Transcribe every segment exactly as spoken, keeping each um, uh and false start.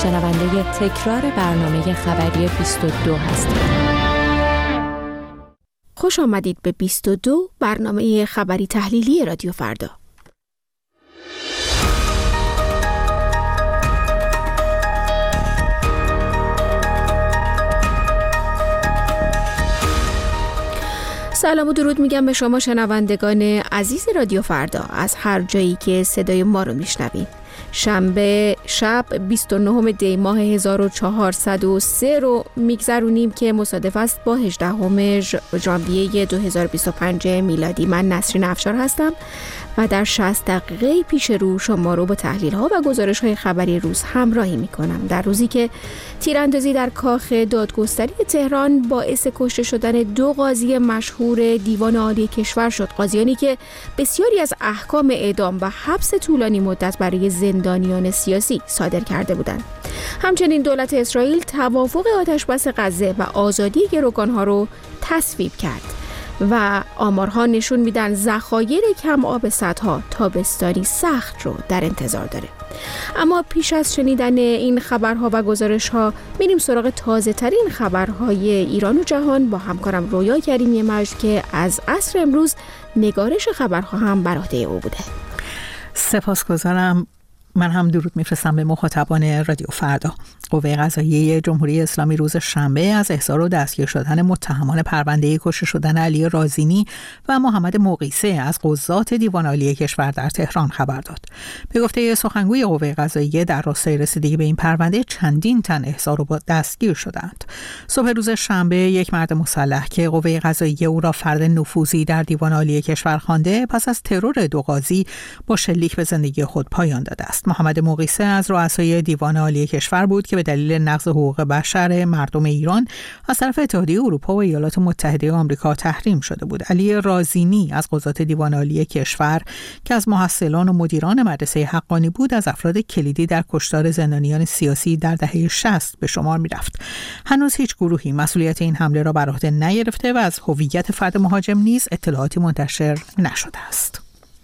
شنونده تکرار برنامه خبری بیست و دو هستید. خوش آمدید به بیست و دو، برنامه خبری تحلیلی رادیو فردا. سلام و درود میگم به شما شنوندگان عزیز رادیو فردا از هر جایی که صدای ما رو میشنوید. شنبه شب بیست و نهم دی ماه هزار و چهارصد و سه رو میگذرونیم که مصادف است با هجدهم ژانویه دو هزار و بیست و پنج میلادی. من نسرین افشار هستم و در شصت دقیقه پیش رو شما رو با تحلیل ها و گزارش های خبری روز همراهی می کنم. در روزی که تیراندازی در کاخ دادگستری تهران باعث کشته شدن دو قاضی مشهور دیوان عالی کشور شد، قاضیانی که بسیاری از احکام اعدام و حبس طولانی مدت برای زندانیان سیاسی صادر کرده بودند. همچنین دولت اسرائیل توافق آتشبس غزه و آزادی گروگانها رو تصویب کرد و آمارها نشون میدن ذخایر کم آب سدها تابستانی سخت رو در انتظار داره. اما پیش از شنیدن این خبرها و گزارشها میریم سراغ تازه ترین خبرهای ایران و جهان با همکارم رویا کریمی مجد که از عصر امروز نگارش خبرها هم بر عهده او بوده. سپاسگزارم. من هم درود میفرستم به مخاطبان رادیو فردا. قوه قضاییه جمهوری اسلامی روز شنبه از احضار و دستگیر شدن متهمان پرونده کشته شدن علی رازینی و محمد مقیسه از قضات دیوان عالی کشور در تهران خبر داد. به گفته سخنگوی قوه قضاییه در راستای رسیدگی به این پرونده چندین تن احضار و دستگیر شدند. صبح روز شنبه یک مرد مسلح که قوه قضاییه او را فرد نفوذی در دیوان عالی کشور خوانده پس از ترور دو قاضی با شلیک به زندگی خود پایان داده است. محمد مقیسه از رؤسای دیوان عالی کشور بود که به دلیل نقض حقوق بشر مردم ایران از طرف اتحادیه اروپا و ایالات متحده آمریکا تحریم شده بود. علی رازینی از قضات دیوان عالی کشور که از محصلان و مدیران مدرسه حقانی بود از افراد کلیدی در کشتار زندانیان سیاسی در دهه شصت به شمار می‌رفت. هنوز هیچ گروهی مسئولیت این حمله را بر عهده نگرفته و از هویت فرد مهاجم نیز اطلاعاتی منتشر نشده است.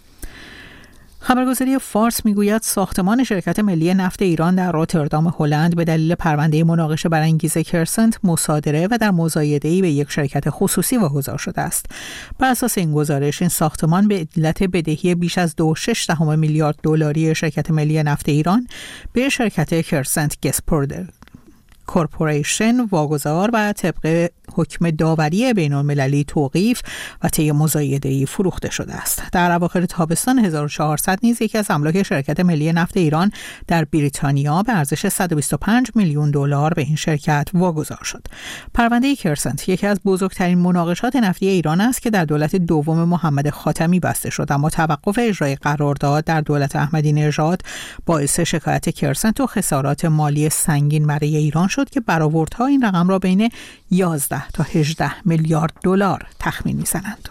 خبرگزاری فارس میگوید ساختمان شرکت ملی نفت ایران در روتردام هلند به دلیل پرونده مناقشه برانگیز کرسنت مصادره و در مزایده‌ای به یک شرکت خصوصی واگذار شده است. بر اساس این گزارش این ساختمان به علت بدهی بیش از دو و شش دهم میلیارد دلاری شرکت ملی نفت ایران به شرکت کرسنت گسپرد کورپوریشن واگذار و طبق حکم داوری بین‌المللی توقیف و طی مزایده‌ای فروخته شده است. در اواخر تابستان هزار و چهارصد نیز یکی از املاک شرکت ملی نفت ایران در بریتانیا به ارزش صد و بیست و پنج میلیون دلار به این شرکت واگذار شد. پرونده کرسنت یکی از بزرگترین مناقشات نفتی ایران است که در دولت دوم محمد خاتمی بسته شد، اما توقف اجرای قرارداد در دولت احمدی نژاد باعث شکایت کرسنت و خسارات مالی سنگین برای ایران شد که برآوردها این رقم را بین یازده تا هجده میلیارد دلار تخمین می‌زنند.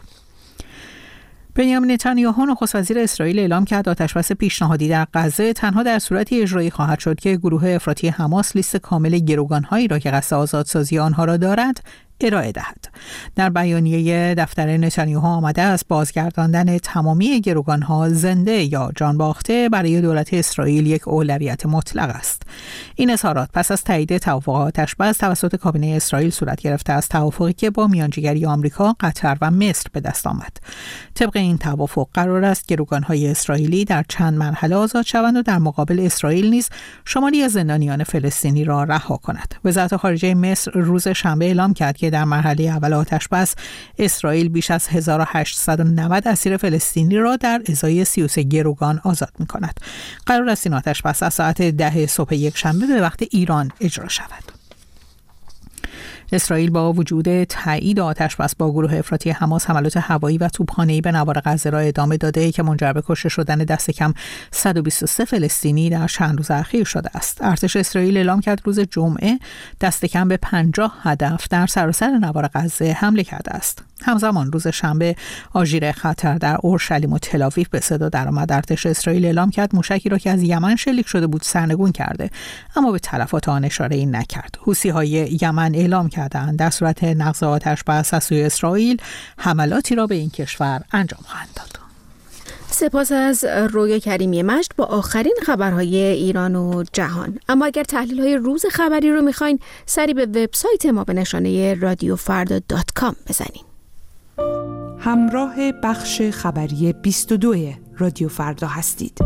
بنیامین نتانیاهو نخست وزیر اسرائیل اعلام کرد آتشبس پیشنهادی در غزه تنها در صورتی اجرایی خواهد شد که گروه افراطی حماس لیست کامل گروگان‌هایی را که قصد آزادسازی آنها را دارد ارائه دهد. در بیانیه دفتر نتانیاهو آمده است بازگرداندن تمامی گروگان‌ها زنده یا جان باخته برای دولت اسرائیل یک اولویت مطلق است. این اظهارات پس از تایید توافق آتشبس توسط کابینه اسرائیل صورت گرفته است، توافقی که با میانجیگری آمریکا، قطر و مصر به دست آمد. طبق این توافق قرار است گروگان‌های اسرائیلی در چند مرحله آزاد شوند و در مقابل اسرائیل نیز شماری از زندانیان فلسطینی را رها کند. وزارت خارجه مصر روز شنبه اعلام کرد که در مرحله اول آتشبس اسرائیل بیش از هزار و هشتصد و نود اسیر فلسطینی را در ازای سی و سه گروگان آزاد می‌کند. قرار است این آتشبس از ساعت ده صبح یک شنبه به وقت ایران اجرا شود. اسرائیل با وجود تایید آتشبس با گروه افراطی حماس حملات هوایی و توپخانه‌ای به نوار غزه را ادامه داده که منجر به کشته شدن دست کم صد و بیست و سه فلسطینی در چند روز اخیر شده است. ارتش اسرائیل اعلام کرد روز جمعه دست کم به پنجاه هدف در سراسر نوار غزه حمله کرده است. همزمان روز شنبه آژیر خطر در اورشلیم و تل‌آویو به صدا درآمد. ارتش اسرائیل اعلام کرد موشکی را که از یمن شلیک شده بود سرنگون کرده، اما به تلفات آن اشاره‌ای نکرد. حوثی‌های یمن اعلام کردند در صورت نقض آتشبس از سوی اسرائیل حملاتی را به این کشور انجام خواهند داد. سپاس از رویا کریمی مجد با آخرین خبرهای ایران و جهان. اما اگر تحلیل‌های روز خبری رو میخواین سری به وبسایت ما به نشانه رادیو فردا دات کام بزنین. همراه بخش خبری بیست و دو رادیو فردا هستید.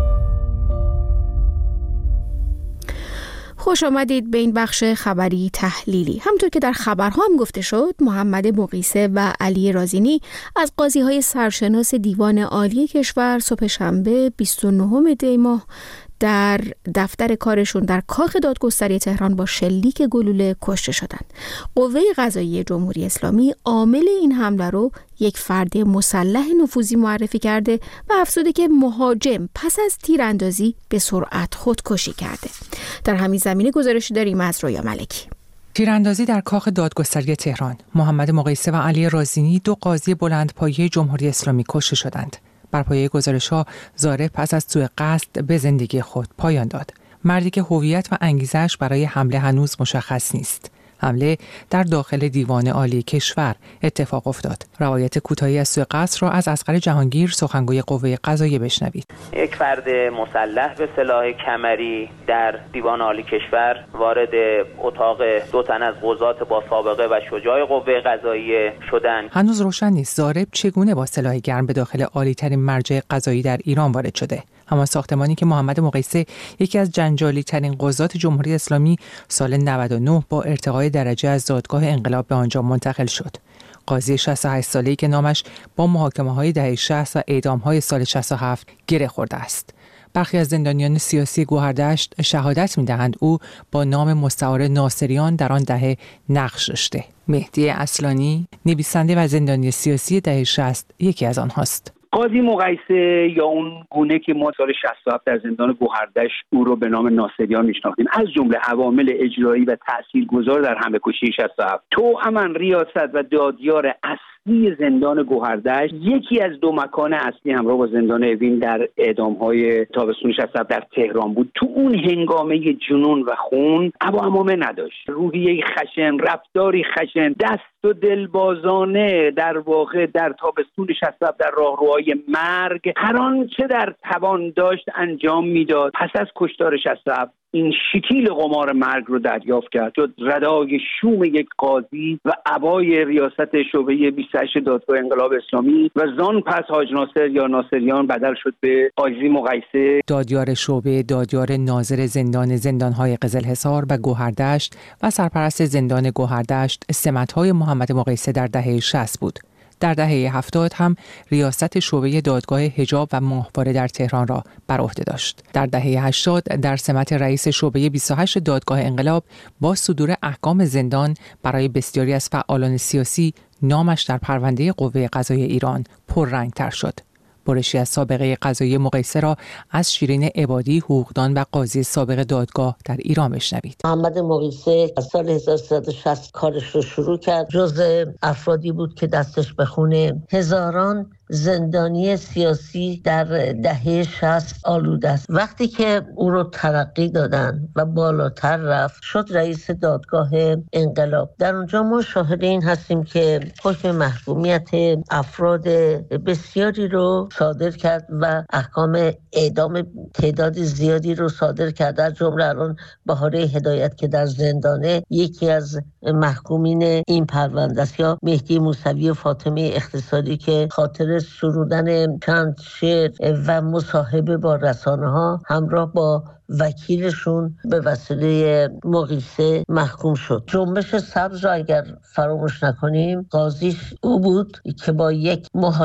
خوش آمدید به این بخش خبری تحلیلی. همونطور که در خبرها هم گفته شد، محمد مقیسه و علی رازینی از قاضی‌های سرشناس دیوان عالی کشور صبح شنبه بیست و نهم دی ماه در دفتر کارشون در کاخ دادگستری تهران با شلیک گلوله کشته شدند. قوه قضاییه جمهوری اسلامی عامل این حمله رو یک فرد مسلح نفوذی معرفی کرده و افزوده که مهاجم پس از تیراندازی به سرعت خودکشی کرده. در همین زمینه گزارشی داریم از رویا ملکی. تیراندازی در کاخ دادگستری تهران. محمد مقیسه و علی رازینی دو قاضی بلندپایه جمهوری اسلامی کشته شدند. بر پایه گزارش‌ها ضارب پس از سوء قصد به زندگی خود پایان داد. مردی که هویت و انگیزش برای حمله هنوز مشخص نیست. حمله در داخل دیوان عالی کشور اتفاق افتاد. روایت کوتاهی از سوء قصد را از اصغر جهانگیر سخنگوی قوه قضاییه بشنوید. یک فرد مسلح به سلاح کمری در دیوان عالی کشور وارد اتاق دو تن از قضات با سابقه و شجاع قوه قضاییه شدند. هنوز روشن نیست ضارب چگونه با سلاح گرم به داخل عالی‌ترین مرجع قضایی در ایران وارد شده. همان ساختمانی که محمد مقیسه یکی از جنجالی ترین قضات جمهوری اسلامی سال نود و نه با ارتقای درجه از دادگاه انقلاب به آنجا منتقل شد. قاضی شصت و هشت ساله‌ای که نامش با محاکمه‌های دهه شصت و اعدام‌های سال شصت و هفت گره خورده است. برخی از زندانیان سیاسی گوهردشت شهادت می‌دهند او با نام مستعار ناصریان در آن دهه نقش داشته. مهدی اصلانی، نویسنده و زندانی سیاسی دهه شصت، یکی از آنهاست. قاضی مقیسه یا اون گونه که ما سال شصت و هفت در زندان گوهردشت او رو به نام ناصریان میشناختیم، از جمله عوامل اجرایی و تاثیرگذار در حمله کشی شصت و هفت، توأماً ریاست و دادیار اصلی زندان گوهردشت، یکی از دو مکان اصلی همراه با زندان اوین در اعدام‌های تابستون شصت و هفت در تهران بود. تو اون هنگامه جنون و خون ابا امامه نداشت، روحیه خشن، رفتاری خشن، دست و دلبازانه در واقع در تابستون شصت و هفت در راهروهای مرگ هر آنچه در توان داشت انجام میداد. پس از کشتار شصت و هفت این شکیل قمار مرگ رو دریافت کرد، شد ردای شوم یک قاضی و عبای ریاست شعبه بیست و هشت دادگاه انقلاب اسلامی و زان پس حاج ناصر یا ناصریان بدل شد به قاضی مقیسه. دادیار شعبه، دادیار ناظر زندان زندان‌های قزلحصار و گوهردشت و سرپرست زندان گوهردشت سمت‌های محمد مقیسه در دهه شصت بود. در دهه هفتاد هم ریاست شعبه دادگاه حجاب و ماهواره در تهران را بر عهده داشت. در دهه هشتاد در سمت رئیس شعبه بیست و هشت دادگاه انقلاب با صدور احکام زندان برای بسیاری از فعالان سیاسی نامش در پرونده قوه قضاییه ایران پررنگ‌تر شد. برشی از سابقه قضایی مقیسه را از شیرین عبادی، حقوقدان و قاضی سابق دادگاه در ایران بشنوید. محمد مقیسه از سال هزار و سیصد و شصت کارش رو شروع کرد. جزء افرادی بود که دستش به خون هزاران زندانی سیاسی در دهه شصت آلوده است. وقتی که او رو ترقی دادن و بالاتر رفت شد رئیس دادگاه انقلاب. در اونجا ما شاهد این هستیم که حکم محکومیت افراد بسیاری رو صادر کرد و احکام اعدام تعداد زیادی رو صادر کرد. در جمله الان بهاره هدایت که در زندانه یکی از محکومین این پرونده است، یا مهدی موسوی و فاطمه اقتصادی که خاطر سرودن چند شعر و مصاحبه با رسانه ها همراه با وکیلشون به وسیله مقیسه محکوم شد. جنبش سبز را اگر فراموش نکنیم قاضیش او بود که با یک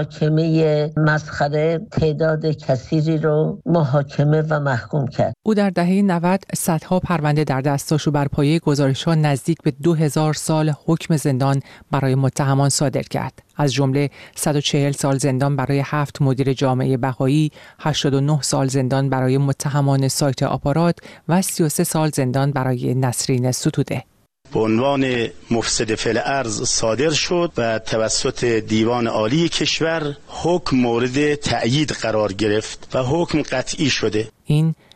محاکمه مسخره تعداد کثیری رو محاکمه و محکوم کرد. او در دهه نود صدها پرونده در دستش و بر پایه گزارش‌ها نزدیک به دو هزار سال حکم زندان برای متهمان صادر کرد. از جمله صد و چهل سال زندان برای هفت مدیر جامعه بهایی، هشتاد و نه سال زندان برای متهمان سایت آپارات و سی و سه سال زندان برای نسرین ستوده. به عنوان مفسد فعل ارض صادر شد و توسط دیوان عالی کشور حکم مورد تأیید قرار گرفت و حکم قطعی شده. این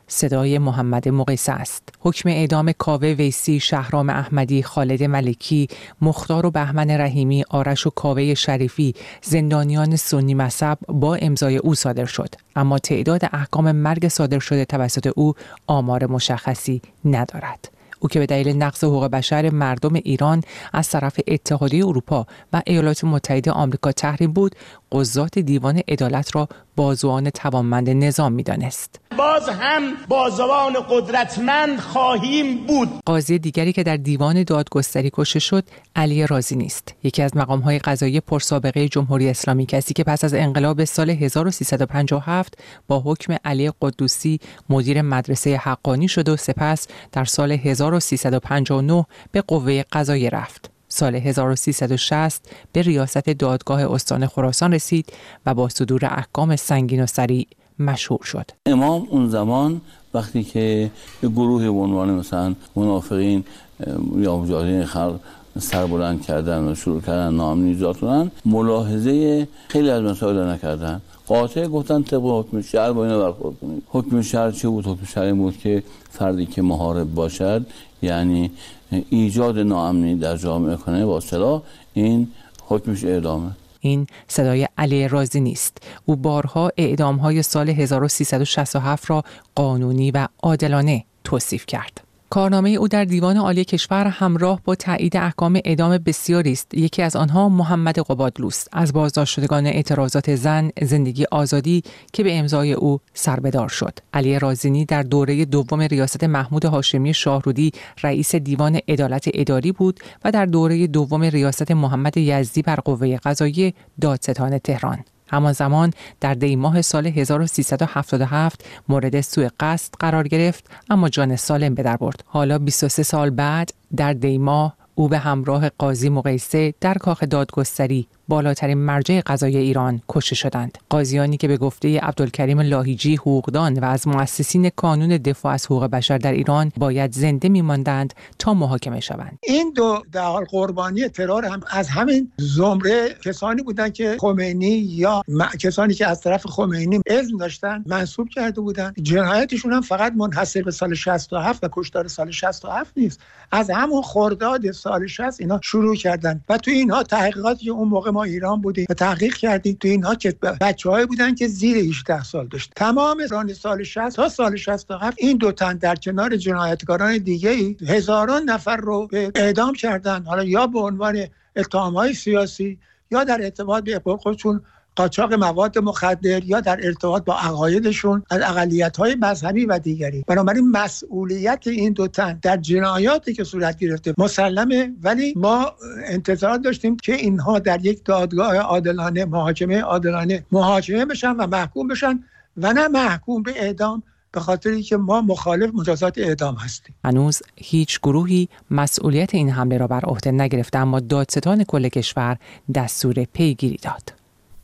صدای محمد مقیسه است. حکم اعدام کاوه ویسی، شهرام احمدی، خالد ملکی، مختار و بهمن رحیمی، آرش و کاوه شریفی، زندانیان سنی مذهب با امضای او صادر شد، اما تعداد احکام مرگ صادر شده توسط او آمار مشخصی ندارد. او که به دلیل نقض حقوق بشر مردم ایران از طرف اتحادیه اروپا و ایالات متحده آمریکا تحریم بود، قضات دیوان عدالت را بازوان توانمند نظام می‌دانست. باز هم بازوان قدرتمند خواهیم بود. قاضی دیگری که در دیوان دادگستری کشته شد علی رازی نیست، یکی از مقام‌های قضایی پرسابقه جمهوری اسلامی، کسی که پس از انقلاب سال هزار و سیصد و پنجاه و هفت با حکم علی قدوسی مدیر مدرسه حقانی شد و سپس در سال هزار و سیصد و پنجاه و نه به قوه قضاییه رفت. سال هزار و سیصد و شصت به ریاست دادگاه استان خراسان رسید و با صدور احکام سنگین و سریع مشهور شد. امام اون زمان وقتی که به گروهی به عنوان مثلا منافقین یا مجاهدین خلق سر بلند کردن و شروع کردن ناامنی ایجاد کردن، ملاحظه خیلی از مسائل نکردن. قاطع گفتن طبق حکم شرع با اینا برخورد کنید. حکم شرع چه بود؟ حکم شرع بود که فردی که محارب باشد، یعنی ایجاد ناامنی در جامعه کنه، با اصطلاح این حکمش اعدامه. این صدای علی رازی نیست. او بارها اعدام‌های سال هزار و سیصد و شصت و هفت را قانونی و عادلانه توصیف کرد. کارنامه او در دیوان عالی کشور همراه با تایید احکام اعدام بسیاری است. یکی از آنها محمد قبادلوست، از بازداشت شدگان اعتراضات زن، زندگی آزادی که به امضای او سربدار شد. علی رازینی در دوره دوم ریاست محمود هاشمی شاهرودی رئیس دیوان عدالت اداری بود و در دوره دوم ریاست محمد یزدی بر قوه قضاییه دادستان تهران. همان زمان در دی ماه سال هزار و سیصد و هفتاد و هفت مورد سوء قصد قرار گرفت، اما جان سالم به در برد. حالا بیست و سه سال بعد در دی ماه او به همراه قاضی مقیسه در کاخ دادگستری، بالاترین مرجع قضایی ایران، کشته شدند. قاضیانی که به گفته عبدالکریم لاهیجی حقوقدان و از مؤسسین کانون دفاع از حقوق بشر در ایران باید زنده می‌ماندند تا محاکمه شوند. این دو در حال قربانی ترور هم از همین زمره کسانی بودند که خمینی یا کسانی که از طرف خمینی اذن داشتن منسوب کرده بودند. جنایتشون هم فقط منحصر به سال شصت و هفت و کشتار سال شصت و هفت نیست. از همون خرداد سال شصت اینا شروع کردن و تو اینها تحقیقاتی که اون موقع ما ایران بودیم و تحقیق کردیم، تو اینها که بچه‌هایی بودن که زیر هجده سال داشت. تمام ران سال شصت تا سال شصت و هفت این دو تن در کنار جنایتکاران دیگه‌ای هزاران نفر رو اعدام کردن، حالا یا به عنوان اتهام‌های سیاسی یا در ارتباط به خودشون قاچاق مواد مخدر یا در ارتباط با عقایدشون از اقلیت‌های مذهبی و دیگری. بنابراین مسئولیت این دو تن در جنایاتی که صورت گرفته مسلمه، ولی ما انتظار داشتیم که اینها در یک دادگاه عادلانه، محاکمه عادلانه محاکمه بشن و محکوم بشن و نه محکوم به اعدام، به خاطری که ما مخالف مجازات اعدام هستیم. هنوز هیچ گروهی مسئولیت این حمله را بر عهده نگرفته، اما دادستان کل کشور دستور پیگیری داد.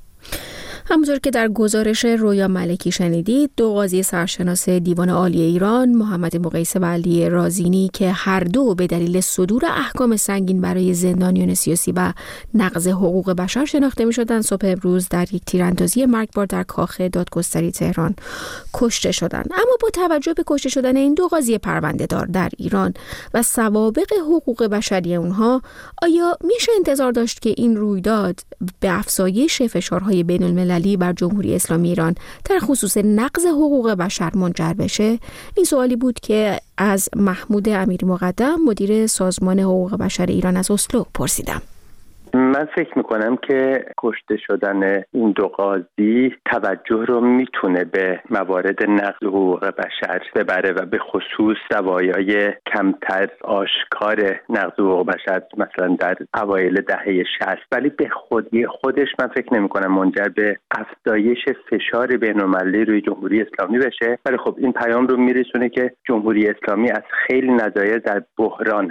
همونطور که در گزارش رویا ملکی شنیدید، دو قاضی سرشناس دیوان عالی ایران، محمد مقیسه و علی رازینی، که هر دو به دلیل صدور احکام سنگین برای زندانیان سیاسی و نقض حقوق بشر شناخته می شدند، صبح امروز در یک تیراندازی مرگبار در کاخ دادگستری تهران کشته شدند. اما با توجه به کشته شدن این دو قاضی پرونده دار در ایران و سوابق حقوق بشری اونها، آیا میشه انتظار داشت که این رویداد به افزایش فشارهای بین المللی بر جمهوری اسلامی ایران در خصوص نقض حقوق بشر منجر بشه؟ این سوالی بود که از محمود امیری مقدم، مدیر سازمان حقوق بشر ایران از اسلو، پرسیدم. من فکر میکنم که کشته شدن این دو قاضی توجه رو میتونه به موارد نقض حقوق بشر ببره و به خصوص زوایای کمتر آشکار نقض حقوق بشر، مثلا در اوایل دهه شصت، ولی به خودی خودش من فکر نمیکنم منجر به افزایش فشار بین‌المللی روی جمهوری اسلامی بشه. ولی خب این پیام رو میرسونه که جمهوری اسلامی از خیلی نظایر در بحران هست.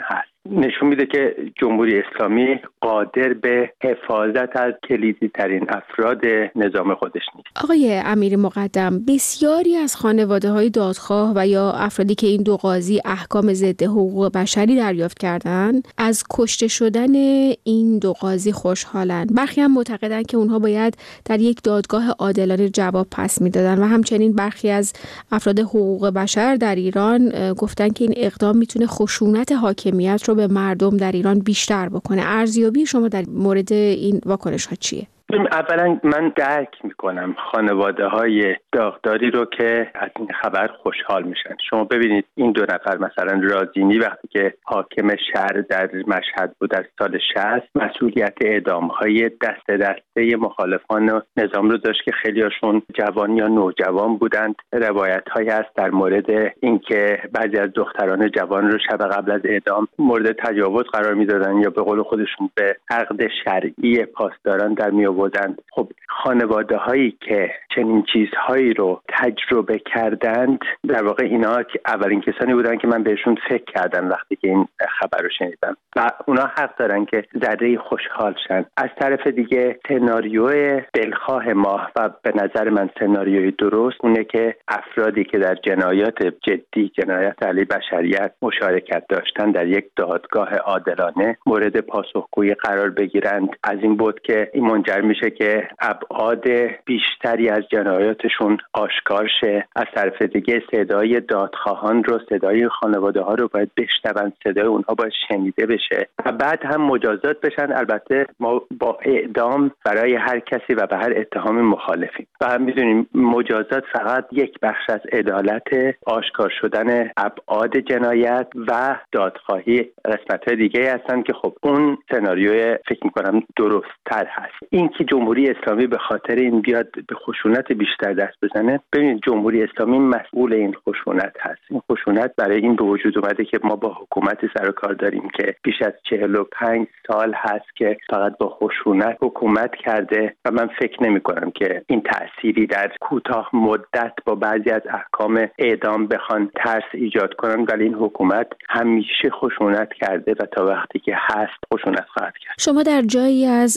نشون میده که جمهوری اسلامی قادر به حفاظت از کلیدی ترین افراد نظام خودش نیست. آقای امیر مقدم، بسیاری از خانواده‌های دادخواه و یا افرادی که این دو قاضی احکام ضد حقوق بشری دریافت کردند از کشته شدن این دو قاضی خوشحالند. برخی هم معتقدند که اونها باید در یک دادگاه عادلانه جواب پس میدادن و همچنین برخی از افراد حقوق بشر در ایران گفتن که این اقدام میتونه خشونت حاکمیت رو به مردم در ایران بیشتر بکنه. ارزیابی شما در مورد این واکنش ها چیه؟ اولا من درک میکنم خانواده های داغداری رو که از این خبر خوشحال میشن. شما ببینید این دو نفر، مثلا رازینی وقتی که حاکم شهر در مشهد بود در سال شصت، مسئولیت اعدام های دست دسته مخالفان نظام رو داشت که خیلی هاشون جوان یا نوجوان بودند. روایت هایی هست در مورد اینکه بعضی از دختران جوان رو شب قبل از اعدام مورد تجاوز قرار میدادن یا به قول خودشون به عقد شرعی پاسداران در می بودند. خب خانواده هایی که چنین چیزهایی رو تجربه کردند، در واقع اینا که اولین کسانی بودن که من بهشون فکر کردم وقتی که این خبر رو شنیدم و اونا حق دارن که ذره خوشحال شن. از طرف دیگه سناریوی دلخواه ما و به نظر من سناریوی درست اونه که افرادی که در جنایات جدی، جنایت علیه بشریت مشارکت داشتن در یک دادگاه عادلانه مورد پاسخگویی قرار بگیرند. از این بود که این منجر میشه که ابعاد بیشتری از جنایاتشون آشکار شه. از طرف دیگه صدای دادخواهان رو، صدای خانواده ها رو باید بشنون، صدای اونها باید شنیده بشه و بعد هم مجازات بشن. البته ما با اعدام برای هر کسی و به هر اتهامی مخالفیم و هم میدونیم مجازات فقط یک بخش از عدالت، آشکار شدن ابعاد جنایت و دادخواهی قسمت‌های دیگه هستن که خب اون سناریوی فکر می‌کنم درست‌تر هست. این که جمهوری اسلامی به خاطر این بیاد به خشونت بیشتر دست بزنه، ببینید جمهوری اسلامی مسئول این خشونت هست. این خشونت برای این به وجود اومده که ما با حکومتی سر و کار داریم که بیش از چهل و پنج سال هست که فقط با خشونت حکومت کرده و من فکر نمی کنم که این تأثیری در کوتاه مدت با بعضی از احکام اعدام بخوان ترس ایجاد کنن، ولی این حکومت همیشه خشونت کرده و تا وقتی که هست خشونت خواهد کرد. شما در جایی از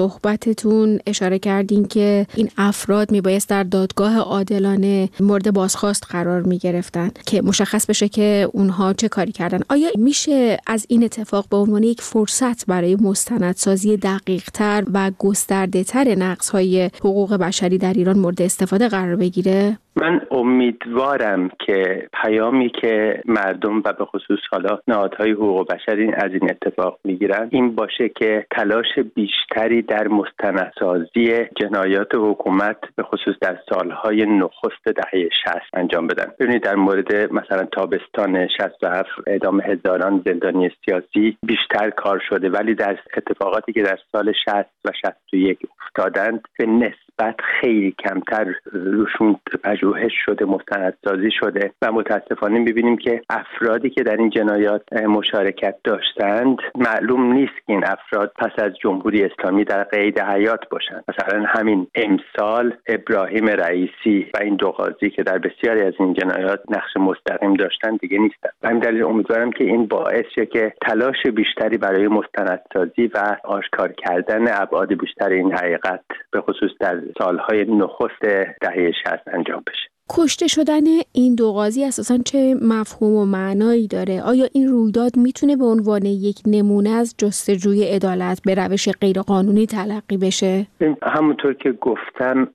صحبتتون اشاره کردین که این افراد میبایست در دادگاه عادلانه مورد بازخواست قرار میگرفتن که مشخص بشه که اونها چه کاری کردن. آیا میشه از این اتفاق به عنوان یک فرصت برای مستندسازی دقیق‌تر و گسترده‌تر نقض‌های حقوق بشری در ایران مورد استفاده قرار بگیره؟ من امیدوارم که پیامی که مردم و به خصوص حالا نهادهای حقوق بشر از این اتفاق میگیرن این باشه که تلاش بیشتری در مستندسازی جنایات حکومت به خصوص در سالهای نخست دهه شصت انجام بدن. ببینید در مورد مثلا تابستان شصت و هفت اعدام هزاران زندانی سیاسی بیشتر کار شده، ولی در اتفاقاتی که در سال شصت و شصت و یک افتادند به نسبت خیلی کمتر روشون پژوهش شده، مستندسازی شده و متاسفانه می‌بینیم که افرادی که در این جنایات مشارکت داشتند معلوم نیست که این افراد پس از جمهوری اسلامی در قید حیات باشند. مثلا همین امسال ابراهیم رئیسی و این دو قاضی که در بسیاری از این جنایات نقش مستقیم داشتن دیگه نیستن. و همین دلیل امیدوارم که این باعث شه که تلاش بیشتری برای مستندسازی و آشکار کردن ابعاد بیشتر این حقیقت به خصوص در سالهای نخست دهه شصت انجام بشه. کشته شدن این دو قاضی اساساً چه مفهوم و معنایی داره؟ آیا این رویداد میتونه به عنوان یک نمونه از جستجوی عدالت به روش غیرقانونی تلقی بشه؟ همونطور که گفتم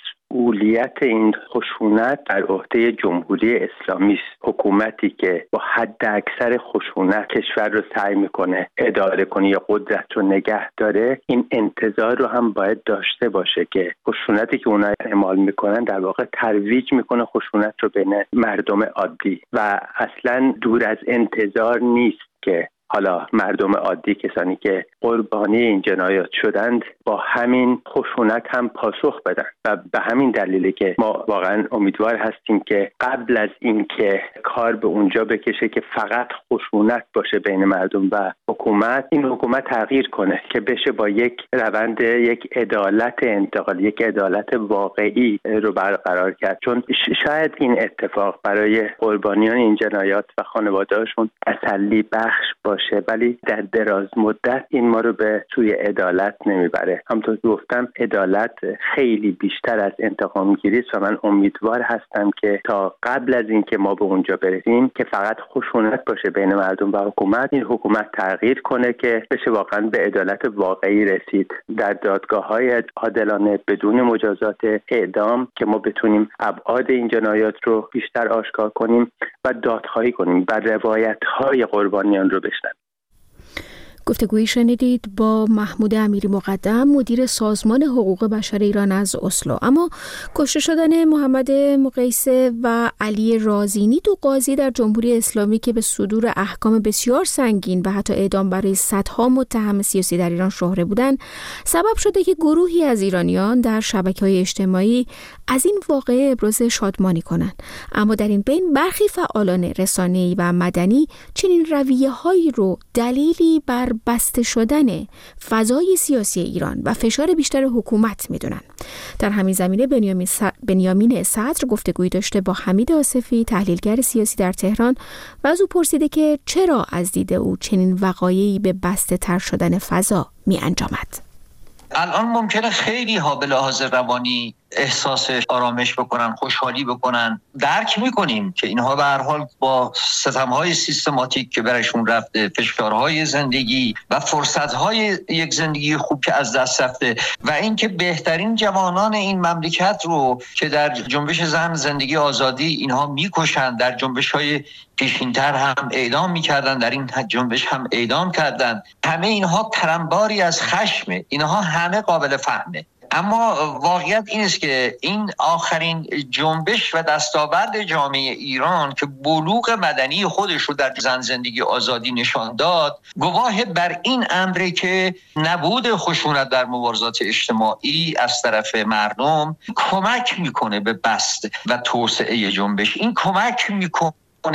مسئولیت این خشونت در عهده جمهوری اسلامی است. حکومتی که با حد اکثر خشونت کشور رو سعی میکنه اداره کنه یا قدرت رو نگه داره، این انتظار رو هم باید داشته باشه که خشونتی که اونا اعمال میکنن در واقع ترویج میکنه خشونت رو بین مردم عادی و اصلا دور از انتظار نیست که حالا مردم عادی، کسانی که قربانی این جنایات شدند، با همین خشونت هم پاسخ بدن و به همین دلیله که ما واقعا امیدوار هستیم که قبل از اینکه کار به اونجا بکشه که فقط خشونت باشه بین مردم و حکومت، این حکومت تغییر کنه که بشه با یک روند، یک عدالت انتقالی، یک عدالت واقعی رو برقرار کرد. چون شاید این اتفاق برای قربانیان این جنایات و خانواده‌هاشون تسلی بخش باشه باشه، ولی در دراز مدت این ما رو به سوی عدالت نمیبره. همونطور که گفتم عدالت خیلی بیشتر از انتقام گیری است و من امیدوار هستم که تا قبل از این که ما به اونجا برسیم که فقط خشونت باشه بین مردم و حکومت، این حکومت تغییر کنه که بشه واقعا به عدالت واقعی رسید در دادگاه‌های عادلانه بدون مجازات اعدام که ما بتونیم ابعاد این جنایات رو بیشتر آشکار کنیم و دادخواهی کنیم و روایت‌های قربانیان رو بشنویم. گفتگویی شنیدید با محمود امیری مقدم، مدیر سازمان حقوق بشر ایران از اسلو. اما کشته شدن محمد مقیسه و علی رازینی، دو قاضی در جمهوری اسلامی که به صدور احکام بسیار سنگین و حتی اعدام برای صدها متهم سیاسی در ایران شهره بودند، سبب شده که گروهی از ایرانیان در شبکه‌های اجتماعی از این واقعه ابراز شادمانی کنند. اما در این بین برخی فعالان رسانه‌ای و مدنی چنین رویه‌هایی رو دلیلی بر بسته شدن فضای سیاسی ایران و فشار بیشتر حکومت میدونن. در همین زمینه بنیامین, س... بنیامین صدر گفتگویی داشته با حمید آصفی، تحلیلگر سیاسی در تهران، و از او پرسیده که چرا از دید او چنین وقایعی به بسته تر شدن فضا می انجامد. الان ممکنه خیلی ها به لحاظ روانی احساس آرامش بکنن، خوشحالی بکنن. درک میکنیم که اینها به هر حال با ستم‌های سیستماتیک که برشون رفته، فشارهای زندگی و فرصت‌های یک زندگی خوب که از دست رفته و اینکه بهترین جوانان این مملکت رو که در جنبش زن زندگی آزادی اینها میکشن، در جنبش‌های پیشین‌تر هم اعدام میکردن، در این جنبش هم اعدام کردن. همه اینها ترنباری از خشمه، اینها همه قابل فهمه. اما واقعیت این است که این آخرین جنبش و دستاورد جامعه ایران که بلوغ مدنی خودش رو در زن زندگی آزادی نشان داد، گواه بر این امره که نبود خشونت در مبارزات اجتماعی از طرف مردم کمک میکنه به بست و توسعه جنبش. این کمک میکنه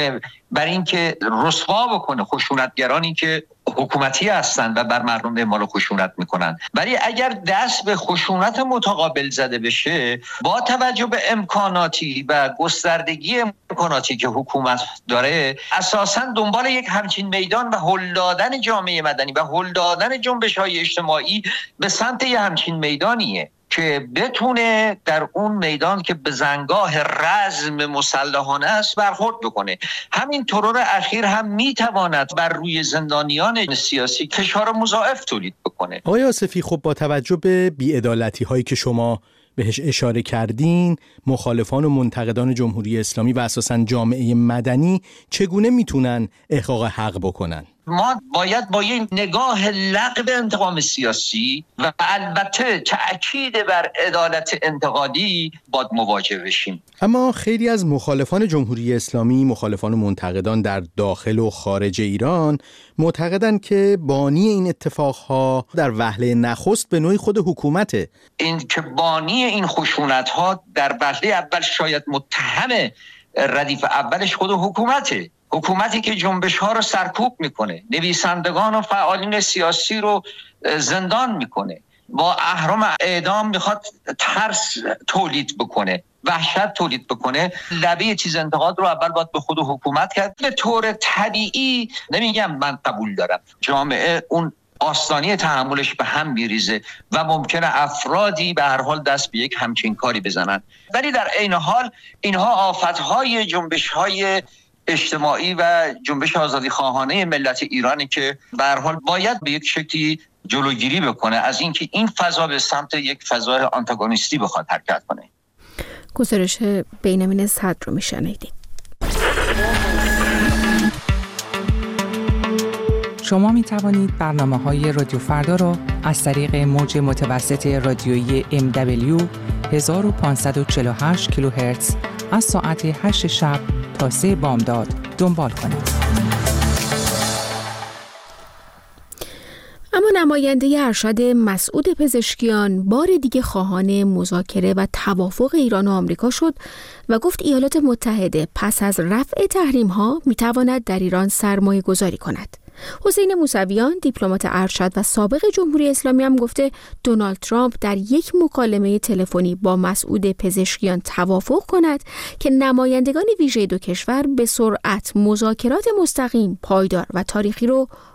بر این که رسوا بکنه خشونتگرانی که حکومتی هستند و بر مردم اعمال خشونت میکنن. ولی اگر دست به خشونت متقابل زده بشه، با توجه به امکاناتی و گستردگی امکاناتی که حکومت داره، اساساً دنبال یک همچین میدان و هل دادن جامعه مدنی و هل دادن جنبش‌های اجتماعی به سمت یک همچین میدانیه که بتونه در اون میدان که به زنگاه رزم مسلحانه است برخورد بکنه. همین ترور اخیر هم میتواند بر روی زندانیان سیاسی فشار مضاعف تولید بکنه. آقای آصفی، خب با توجه به بی‌عدالتی هایی که شما بهش اشاره کردین، مخالفان و منتقدان جمهوری اسلامی و اساساً جامعه مدنی چگونه میتونن احقاق حق بکنن؟ ما باید با یک نگاه لغو انتقام سیاسی و البته تأکید بر عدالت انتقادی باید مواجه بشیم. اما خیلی از مخالفان جمهوری اسلامی، مخالفان و منتقدان در داخل و خارج ایران معتقدند که بانی این اتفاقها در وهله نخست به نوعی خود حکومته. این که بانی این خشونت‌ها در وهله اول شاید متهم ردیف اولش خود حکومته. حکومتی که جنبش ها رو سرکوب میکنه، نویسندگان و فعالین سیاسی رو زندان میکنه، با اهرم اعدام میخواد ترس تولید بکنه، وحشت تولید بکنه. لبه چیز انتقاد رو اول باید به خود حکومت کرد. به طور طبیعی نمیگم من قبول دارم، جامعه اون آستانه تحملش به هم بیریزه و ممکنه افرادی به هر حال دست به یک همچین کاری بزنن، ولی در عین حال اینها آفتهای جنبش‌های اجتماعی و جنبش آزادی خواهانه ملت ایرانی که به هر حال باید به یک شکلی جلوگیری بکنه از اینکه این فضا به سمت یک فضای آنتاگونیستی بخواد حرکت کنه. گزارش بنیامین صدر رو میشنیدید. شما می توانید برنامه‌های رادیو فردا را از طریق موج متوسط رادیویی ام دبلیو هزار و پانصد و چهل و هشت کیلوهرتز از ساعت هشت شب تا سه بامداد دنبال کنید. اما نماینده ارشد مسعود پزشکیان بار دیگه خواهان مذاکره و توافق ایران و آمریکا شد و گفت ایالات متحده پس از رفع تحریم‌ها می‌تواند در ایران سرمایه گذاری کند. حسین موسویان، دیپلمات ارشد و سابق جمهوری اسلامی، هم گفته دونالد ترامپ در یک مکالمه تلفنی با مسعود پزشکیان توافق کند که نمایندگان ویژه دو کشور به سرعت مذاکرات مستقیم، پایدار و تاریخی رو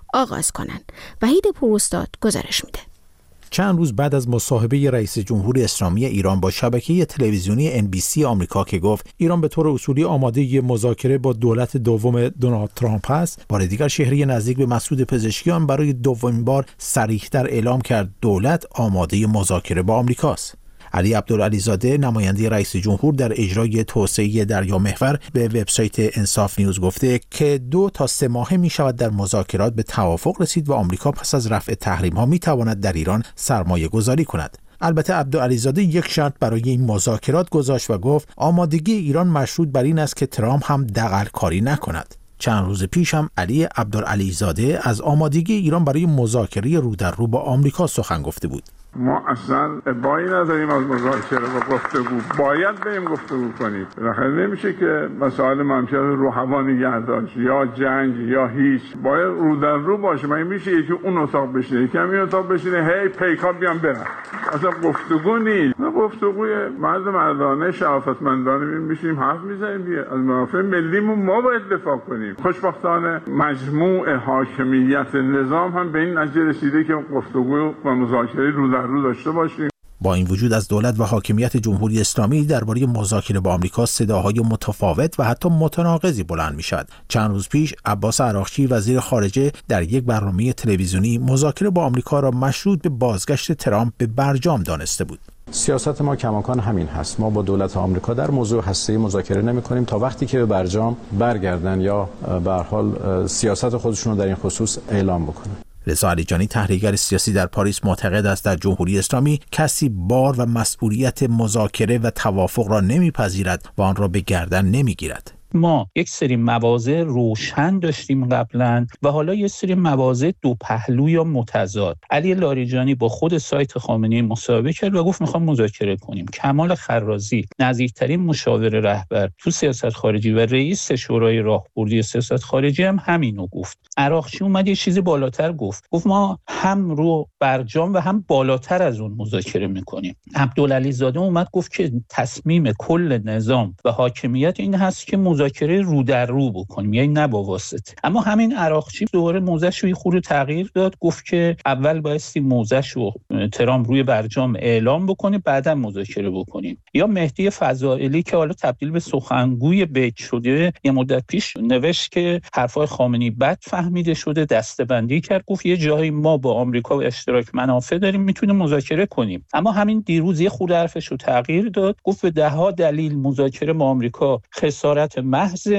آغاز کنند. وحید پوراستاد گزارش میده. چند روز بعد از مصاحبه رئیس جمهور اسلامی ایران با شبکه تلویزیونی ان بی سی آمریکا که گفت ایران به طور اصولی آماده مذاکره با دولت دوم دونالد ترامپ است، بار دیگر شهری نزدیک به مسعود پزشکیان برای دومین بار صریح‌تر اعلام کرد دولت آماده مذاکره با آمریکاست. علی عبدالعلیزاده نماینده رئیس جمهور در اجرای توسعه دریامحور به وبسایت انصاف نیوز گفته که دو تا سه ماهه می شود در مذاکرات به توافق رسید و آمریکا پس از رفع تحریم ها می تواند در ایران سرمایه گذاری کند. البته عبدالعلیزاده یک شرط برای این مذاکرات گذاشت و گفت آمادگی ایران مشروط بر این است که ترامپ هم دغل کاری نکند. چند روز پیش هم علی عبدالعلیزاده از آمادگی ایران برای مذاکره رو در رو با آمریکا سخن گفته بود. ما اصلا ابایی نداریم از مذاکره و گفتگو، باید بریم گفتگو کنیم. بالاخره نمیشه که مسائل ممکنه رو هوا نگه داشت یا جنگ یا هیچ، باید رو در رو باشه. مگه میشه یکی اون اتاق بشینه یکی این اتاق بشینه هی پیکا بیان برن؟ اصلا گفتگو نیست. ما گفتگوی مرد مردانه شرافتمندانه میشیم حرف میزنیم دیگه. از منافع ملیمون ما باید دفاع کنیم. خوشبختانه مجموع حاکمیت نظام هم به این نتیجه رسیده که گفتگو و مذاکره رو رو داشته باشیم. با این وجود از دولت و حاکمیت جمهوری اسلامی درباره مذاکره با آمریکا صداهای متفاوت و حتی متناقضی بلند می‌شود. چند روز پیش عباس عراقچی وزیر خارجه در یک برنامه تلویزیونی مذاکره با آمریکا را مشروط به بازگشت ترامپ به برجام دانسته بود. سیاست ما کماکان همین هست. ما با دولت آمریکا در موضوع هسته‌ای مذاکره نمی‌کنیم تا وقتی که به برجام برگردن یا به هر حال سیاست خودشون رو در این خصوص اعلام بکنن. رضا علیجانی تحلیلگر سیاسی در پاریس معتقد است در جمهوری اسلامی کسی بار و مسئولیت مذاکره و توافق را نمیپذیرد و آن را به گردن نمیگیرد. ما یک سری مواضع روشن داشتیم قبلا و حالا یک سری مواضع دو پهلو یا متضاد. علی لاریجانی با خود سایت خامنه‌ای مصاحبه کرد و گفت میخوام مذاکره کنیم. کمال خرازی نزدیکترین مشاور رهبر تو سیاست خارجی و رئیس شورای راهبردی سیاست خارجی هم همینو گفت. عراقچی اومد یه چیزی بالاتر گفت. گفت ما هم رو برجام و هم بالاتر از اون مذاکره میکنیم. عبدالعلیزاده اومد گفت که تصمیم کل نظام و حاکمیت این هست که مذاکره رو در رو بکنیم، یعنی نه با واسطه. اما همین عراقچی دوباره موضعش رو خورده تغییر داد، گفت که اول بایستی موضعش رو ترامپ روی برجام اعلام بکنه بعدا مذاکره بکنیم. یا مهدی فضائلی که حالا تبدیل به سخنگوی بیت شده یه مدت پیش نوشت که حرفای خامنه‌ای بد فهمیده شده، دسته‌بندی کرد، گفت یه جایی ما با آمریکا و اشتراک منافع داریم میتونیم مذاکره کنیم. اما همین دیروز یه خورده حرفش رو تغییر داد، گفت به ده ها دلیل مذاکره با آمریکا خسارت محض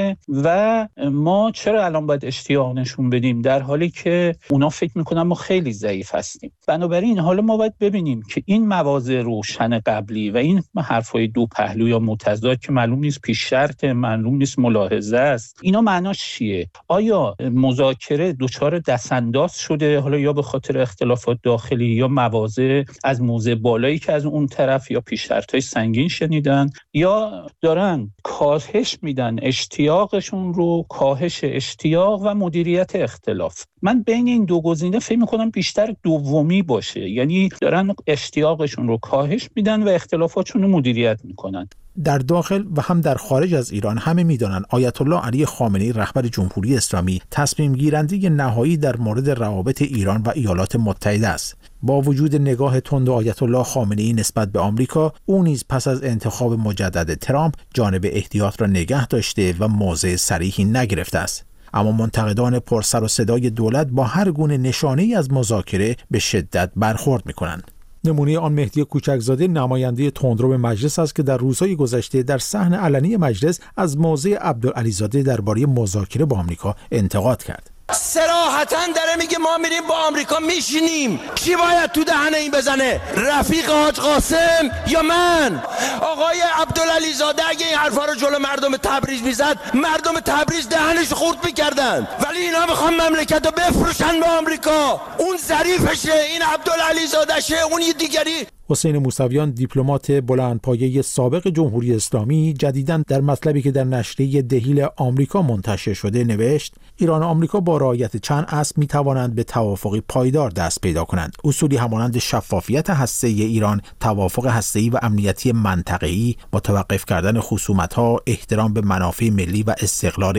و ما چرا الان باید اشتیاق نشون بدیم در حالی که اونا فکر میکنن ما خیلی ضعیف هستیم. بنابراین حالا ما باید ببینیم که این مواضع روشن قبلی و این حرفای دو پهلو یا متضاد که معلوم نیست پیش شرط، معلوم نیست ملاحظه است، اینا معناش چیه؟ آیا مذاکره دچار دستانداز شده حالا یا به خاطر اختلافات داخلی یا مواضع از موضع بالایی که از اون طرف یا پیش شرطای سنگین شنیدن یا دارن کاهش میدن اشتیاقشون رو، کاهش اشتیاق و مدیریت اختلاف؟ من بین این دو گزینه فکر میکنم بیشتر دومی باشه، یعنی دارن اشتیاقشون رو کاهش میدن و اختلافاتشون رو مدیریت میکنن. در داخل و هم در خارج از ایران همه میدانند آیت الله علی خامنه‌ای رهبر جمهوری اسلامی تصمیم گیرنده نهایی در مورد روابط ایران و ایالات متحده است. با وجود نگاه تند آیت الله خامنه‌ای نسبت به آمریکا، او نیز پس از انتخاب مجدد ترامپ جانب احتیاط را نگه داشته و موضع صریحی نگرفته است. اما منتقدان پرسر و صدای دولت با هر گونه نشانه‌ای از مذاکره به شدت برخورد می‌کنند. نمونه آن مهدی کوچکزاده نماینده تندرو مجلس است که در روزهای گذشته در صحن علنی مجلس از موضع عبدالعلیزاده درباره مذاکره با آمریکا انتقاد کرد. صراحتاً داره میگه ما میریم با آمریکا میشینیم. کی باید تو دهنه این بزنه؟ رفیق حاج قاسم یا من؟ آقای عبدالعلیزاده اگه این حرفا رو جلو مردم تبریز میزد، مردم تبریز دهنش خورد میکردن. ولی اینا میخوان مملکت رو بفروشن به آمریکا. اون ظریفشه، این عبدالعلیزادهشه، اون یه دیگری. حسین موسویان دیپلمات بلندپایه سابق جمهوری اسلامی جدیداً در مطلبی که در نشریه دهیل آمریکا منتشر شده نوشت ایران و آمریکا با رعایت چند اصل می توانند به توافقی پایدار دست پیدا کنند. اصولی همانند شفافیت هسته‌ای ایران، توافق هسته‌ای و امنیتی منطقه‌ای، متوقف کردن خصومت‌ها، احترام به منافع ملی و استقلال ایران.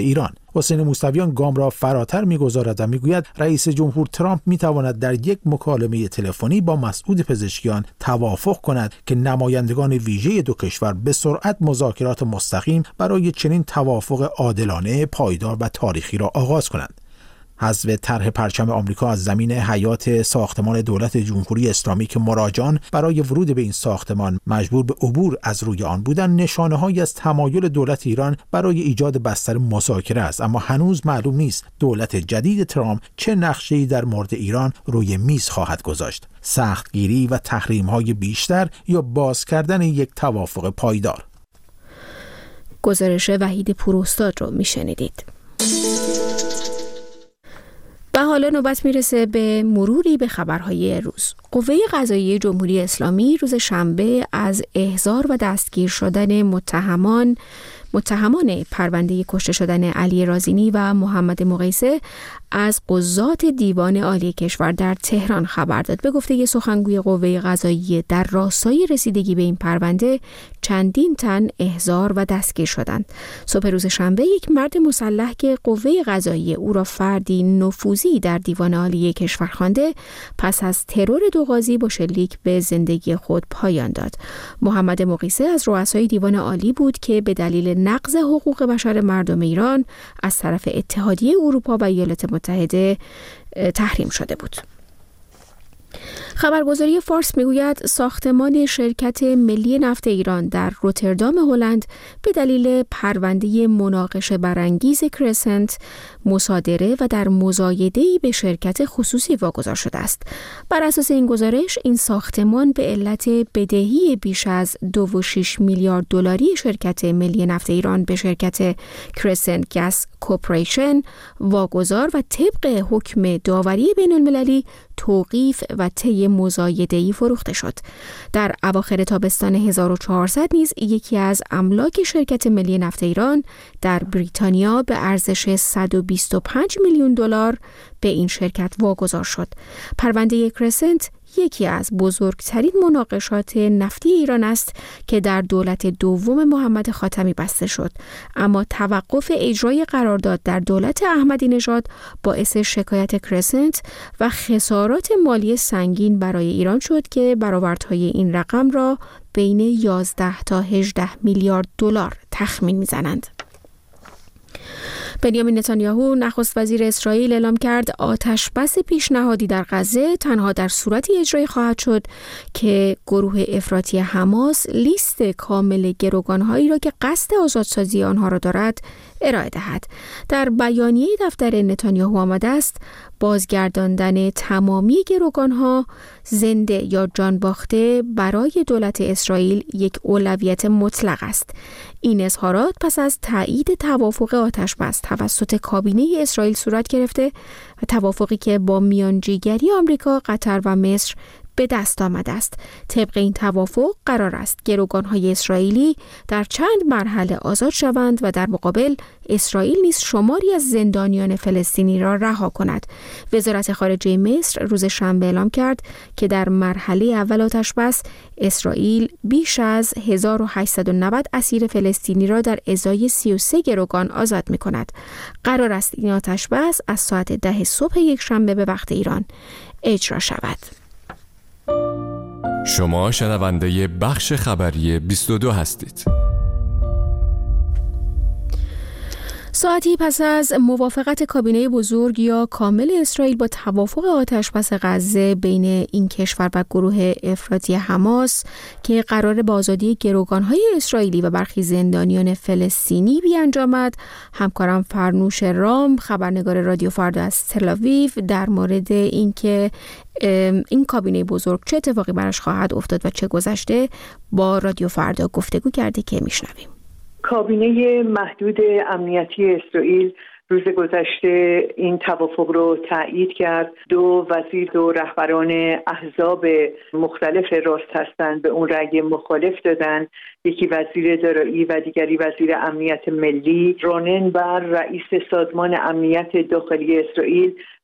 حسین موسویان گام را فراتر می‌گذارد و می‌گوید رئیس جمهور ترامپ می‌تواند در یک مکالمه تلفنی با مسئول پزشکیان توافق کند که نمایندگان ویژه دو کشور به سرعت مذاکرات مستقیم برای چنین توافق عادلانه، پایدار و تاریخی را آغاز کنند. حذف طرح پرچم آمریکا از زمین حیات ساختمان دولت جمهوری اسلامی که مراجعان برای ورود به این ساختمان مجبور به عبور از روی آن بودند، نشانه‌هایی از تمایل دولت ایران برای ایجاد بستر مذاکره است، اما هنوز معلوم نیست دولت جدید ترامپ چه نقشه‌ای در مورد ایران روی میز خواهد گذاشت: سختگیری و تحریم‌های بیشتر یا باز کردن یک توافق پایدار. گزارش وحید پوراستاد رو میشنیدید. و حالا نوبت میرسه به مروری به خبرهای روز. قوه قضاییه جمهوری اسلامی روز شنبه از احضار و دستگیر شدن متهمان متهمان پرونده کشته شدن علی رازینی و محمد مقیسه از قضات دیوان عالی کشور در تهران خبر داد. به گفته سخنگوی قوه قضاییه، در راستای رسیدگی به این پرونده چندین تن احضار و دستگیر شدند. صبح روز شنبه یک مرد مسلح که قوه قضاییه او را فردی نفوذی در دیوان عالی کشور خوانده، پس از ترور دو قاضی با شلیک به زندگی خود پایان داد. محمد مقیسه از رؤسای دیوان عالی بود که به دلیل نقض حقوق بشر مردم ایران از طرف اتحادیه اروپا و ایالات متحده تحریم شده بود. خبرگزاری فارس میگوید ساختمان شرکت ملی نفت ایران در روتردام هلند به دلیل پرونده مناقشه برانگیز کرسنت مصادره و در مزایده‌ای به شرکت خصوصی واگذار شده است. بر اساس این گزارش، این ساختمان به علت بدهی بیش از دو و شش میلیارد دلاری شرکت ملی نفت ایران به شرکت کرسنت گاز کورپوریشن واگذار و طبق حکم داوری بین المللی توقیف و طی مزایده‌ای فروخته شد. در اواخر تابستان هزار و چهارصد نیز یکی از املاک شرکت ملی نفت ایران در بریتانیا به ارزش صد و بیست و پنج میلیون دلار به این شرکت واگذار شد. پرونده کرسنت یکی از بزرگترین مناقشات نفتی ایران است که در دولت دوم محمد خاتمی بسته شد، اما توقف اجرای قرارداد در دولت احمدی نژاد باعث شکایت کرسنت و خسارات مالی سنگین برای ایران شد که برآوردهای این رقم را بین یازده تا هجده میلیارد دلار تخمین می‌زنند. بنیامین نتانیاهو نخست وزیر اسرائیل اعلام کرد آتش بس پیشنهادی در غزه تنها در صورتی اجرایی خواهد شد که گروه افراطی حماس لیست کامل گروگان‌هایی را که قصد آزادسازی آنها را دارد ارائه دهد. در بیانیه دفتر نتانیاهو آمده است بازگرداندن تمامی گروگان‌ها زنده یا جان باخته برای دولت اسرائیل یک اولویت مطلق است. این اظهارات پس از تایید توافق آتش‌بس توسط کابینه اسرائیل صورت گرفته و توافقی که با میانجیگری آمریکا، قطر و مصر به دست آمده است. طبق این توافق قرار است گروگان‌های اسرائیلی در چند مرحله آزاد شوند و در مقابل اسرائیل نیز شماری از زندانیان فلسطینی را رها کند. وزارت خارجه مصر روز شنبه اعلام کرد که در مرحله اول آتش‌بس اسرائیل بیش از هزار و هشتصد و نود اسیر فلسطینی را در ازای سی و سه گروگان آزاد می‌کند. قرار است این آتش‌بس از ساعت ده صبح یک شنبه به وقت ایران اجرا شود. شما شنونده بخش خبری بیست و دو هستید. ساعتی پس از موافقت کابینه بزرگ یا کامل اسرائیل با توافق آتش‌بس غزه بین این کشور و گروه افراطی حماس که قرار به آزادی گروگان‌های اسرائیلی و برخی زندانیان فلسطینی بیانجامد، همکارم فرنوش رام، خبرنگار رادیو فردا از تل‌آویو، در مورد اینکه این کابینه بزرگ چه اتفاقی براش خواهد افتاد و چه گذشته با رادیو فردا گفتگو کرده که میشنویم. کابینه محدود امنیتی اسرائیل روز گذشته این توافق رو تایید کرد. دو وزیر و رهبران احزاب مختلف راست هستند به اون رأی مخالف دادن. یکی وزیر دارایی و دیگری وزیر امنیت ملی. رونن بر رئیس سازمان امنیت داخلی اسرائیل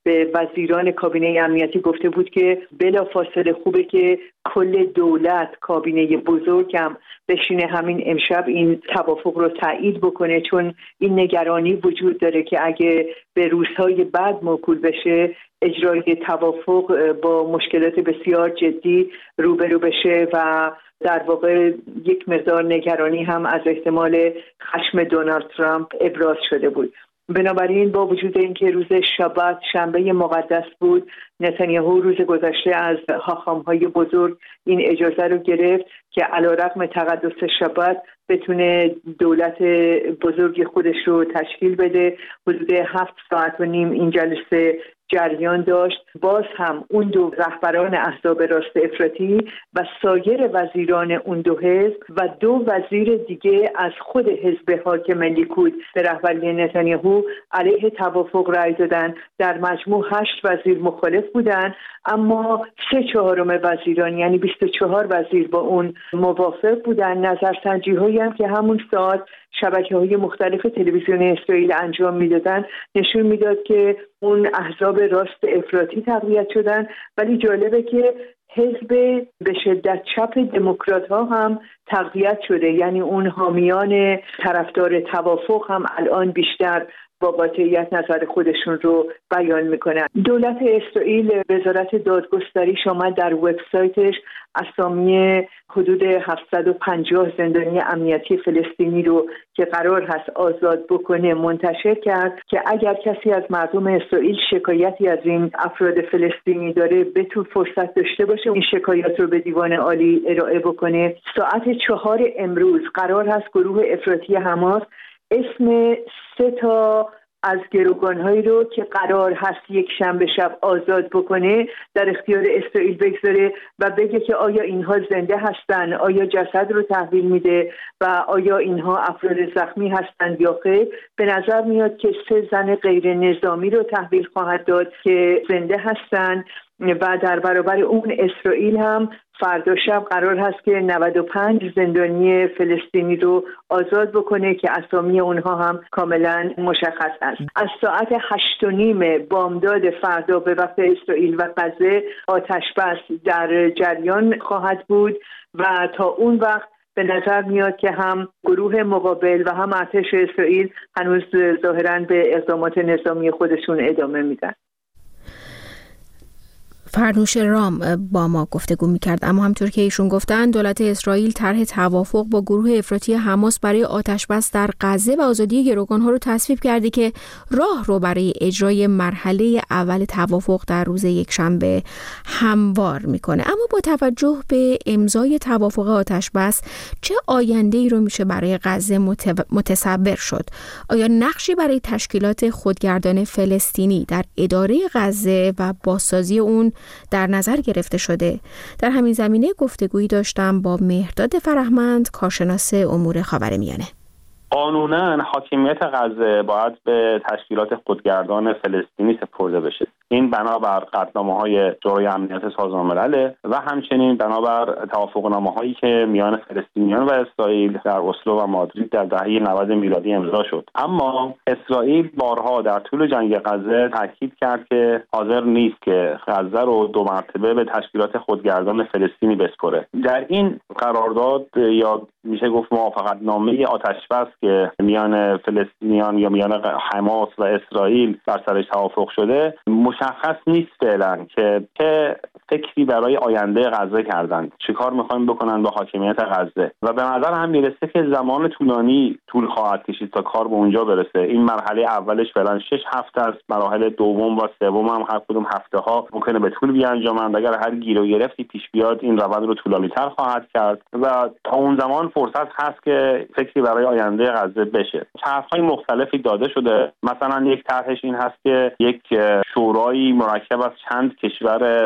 به وزیران کابینه امنیتی گفته بود که بلافاصله خوبه که کل دولت، کابینه بزرگ هم بشینه همین امشب این توافق رو تایید بکنه، چون این نگرانی وجود داره که اگه به روزهای بعد موکول بشه اجرای توافق با مشکلات بسیار جدی روبرو بشه و در واقع یک مقدار نگرانی هم از احتمال خشم دونالد ترامپ ابراز شده بود. بنابراین با وجود اینکه روز شبت شنبه مقدس بود، نتانیاهو روز گذشته از حاخام‌های بزرگ این اجازه رو گرفت که علیرغم تقدس شبت بتونه دولت بزرگ خودش رو تشکیل بده. حدود هفت ساعت و نیم این جلسه جریان داشت. باز هم اون دو رهبران احزاب راست افراطی و سایر وزیران اون دو حزب و دو وزیر دیگه از خود حزب حاکم لیکود به رهبری نتانیاهو علیه توافق رأی دادن. در مجموع هشت وزیر مخالف بودن، اما سه چهارم وزیران یعنی بیست و چهار وزیر با اون موافق بودن. نظرسنجی هایی هم که همون ساعت شبکه‌های مختلف تلویزیون اسرائیل انجام میدادن نشون میداد که اون احزاب راست افراطی تقویت شدن، ولی جالبه که حزب به شدت چپ دموکرات ها هم تقویت شده، یعنی اون حامیان طرفدار توافق هم الان بیشتر با قاطعیت نظر خودشون رو بیان میکنن. دولت اسرائیل وزارت دادگستریش آمد در وبسایتش اسامی حدود هفتصد و پنجاه زندانی امنیتی فلسطینی رو که قرار هست آزاد بکنه منتشر کرد که اگر کسی از مردم اسرائیل شکایتی از این افراد فلسطینی داره بتون فرصت داشته باشه این شکایات رو به دیوان عالی ارائه بکنه. ساعت چهار امروز قرار هست گروه افراطی حماس اسم سه تا از گروگان‌هایی رو که قرار هست یک شنبه شب آزاد بکنه در اختیار اسرائیل بگذاره و بگه که آیا اینها زنده هستن، آیا جسد رو تحویل میده و آیا اینها افراد زخمی هستند یا خیر. به نظر میاد که سه زن غیر نظامی رو تحویل خواهد داد که زنده هستن و در برابر اون اسرائیل هم فردا شب قرار هست که نود و پنج زندانی فلسطینی رو آزاد بکنه که اسامی اونها هم کاملا مشخص است. از ساعت هشت و نیم بامداد فردا به وقت اسرائیل و غزه آتش بس در جریان خواهد بود و تا اون وقت به نظر میاد که هم گروه مقابل و هم ارتش اسرائیل هنوز ظاهراً به اقدامات نظامی خودشون ادامه میدن. فرنوش رام با ما گفتگو میکرد، اما همطور که ایشون گفتن دولت اسرائیل طرح توافق با گروه افراطی حماس برای آتشبس در غزه و آزادی گروگانها رو تصویب کرده که راه رو برای اجرای مرحله اول توافق در روز یکشنبه هموار میکنه. اما با توجه به امضای توافق آتشبس چه آینده‌ای رو میشه برای غزه متصور شد؟ آیا نقشی برای تشکیلات خودگردان فلسطینی در اداره غزه و بازسازی اون در نظر گرفته شده؟ در همین زمینه گفتگویی داشتم با مهرداد فرهمند، کارشناس امور خاورمیانه. قانونا حاکمیت غزه باید به تشکیلات خودگردان فلسطینی سپرده بشه. این بنابر قطعنامه‌های شورای امنیت سازمان ملل و همچنین بنابر توافقنامه‌هایی که میان فلسطینیان و اسرائیل در اسلو و مادرید در دهه نود میلادی امضا شد. اما اسرائیل بارها در طول جنگ غزه تاکید کرد که حاضر نیست که غزه رو دو مرتبه به تشکیلات خودگردان فلسطینی بسپره. در این قرارداد یا میشه گفت موافقتنامه آتشبس که میان فلسطینیان یا میان حماس و اسرائیل بر سرش توافق شده، مشخص نیست فعلا که چه فکری برای آینده غزه کردن، چه کار میخوایم بکنن با حاکمیت غزه و به نظر هم میرسه که زمان طولانی طول خواهد کشید تا کار به اونجا برسه. این مرحله اولش فعلا شش هفته است، مراحل دوم و سوم هم هر کدوم هفته ها ممکنه به طول بیانجامند. اگر هر گیر و گرفتی پیش بیاد این روند رو طولانی‌تر خواهد کرد و تا اون زمان فرصت هست که فکری برای آینده غزه بشه. طرح‌های مختلفی داده شده، مثلا یک طرحش این هست که یک شورای مرکب از چند کشور عربی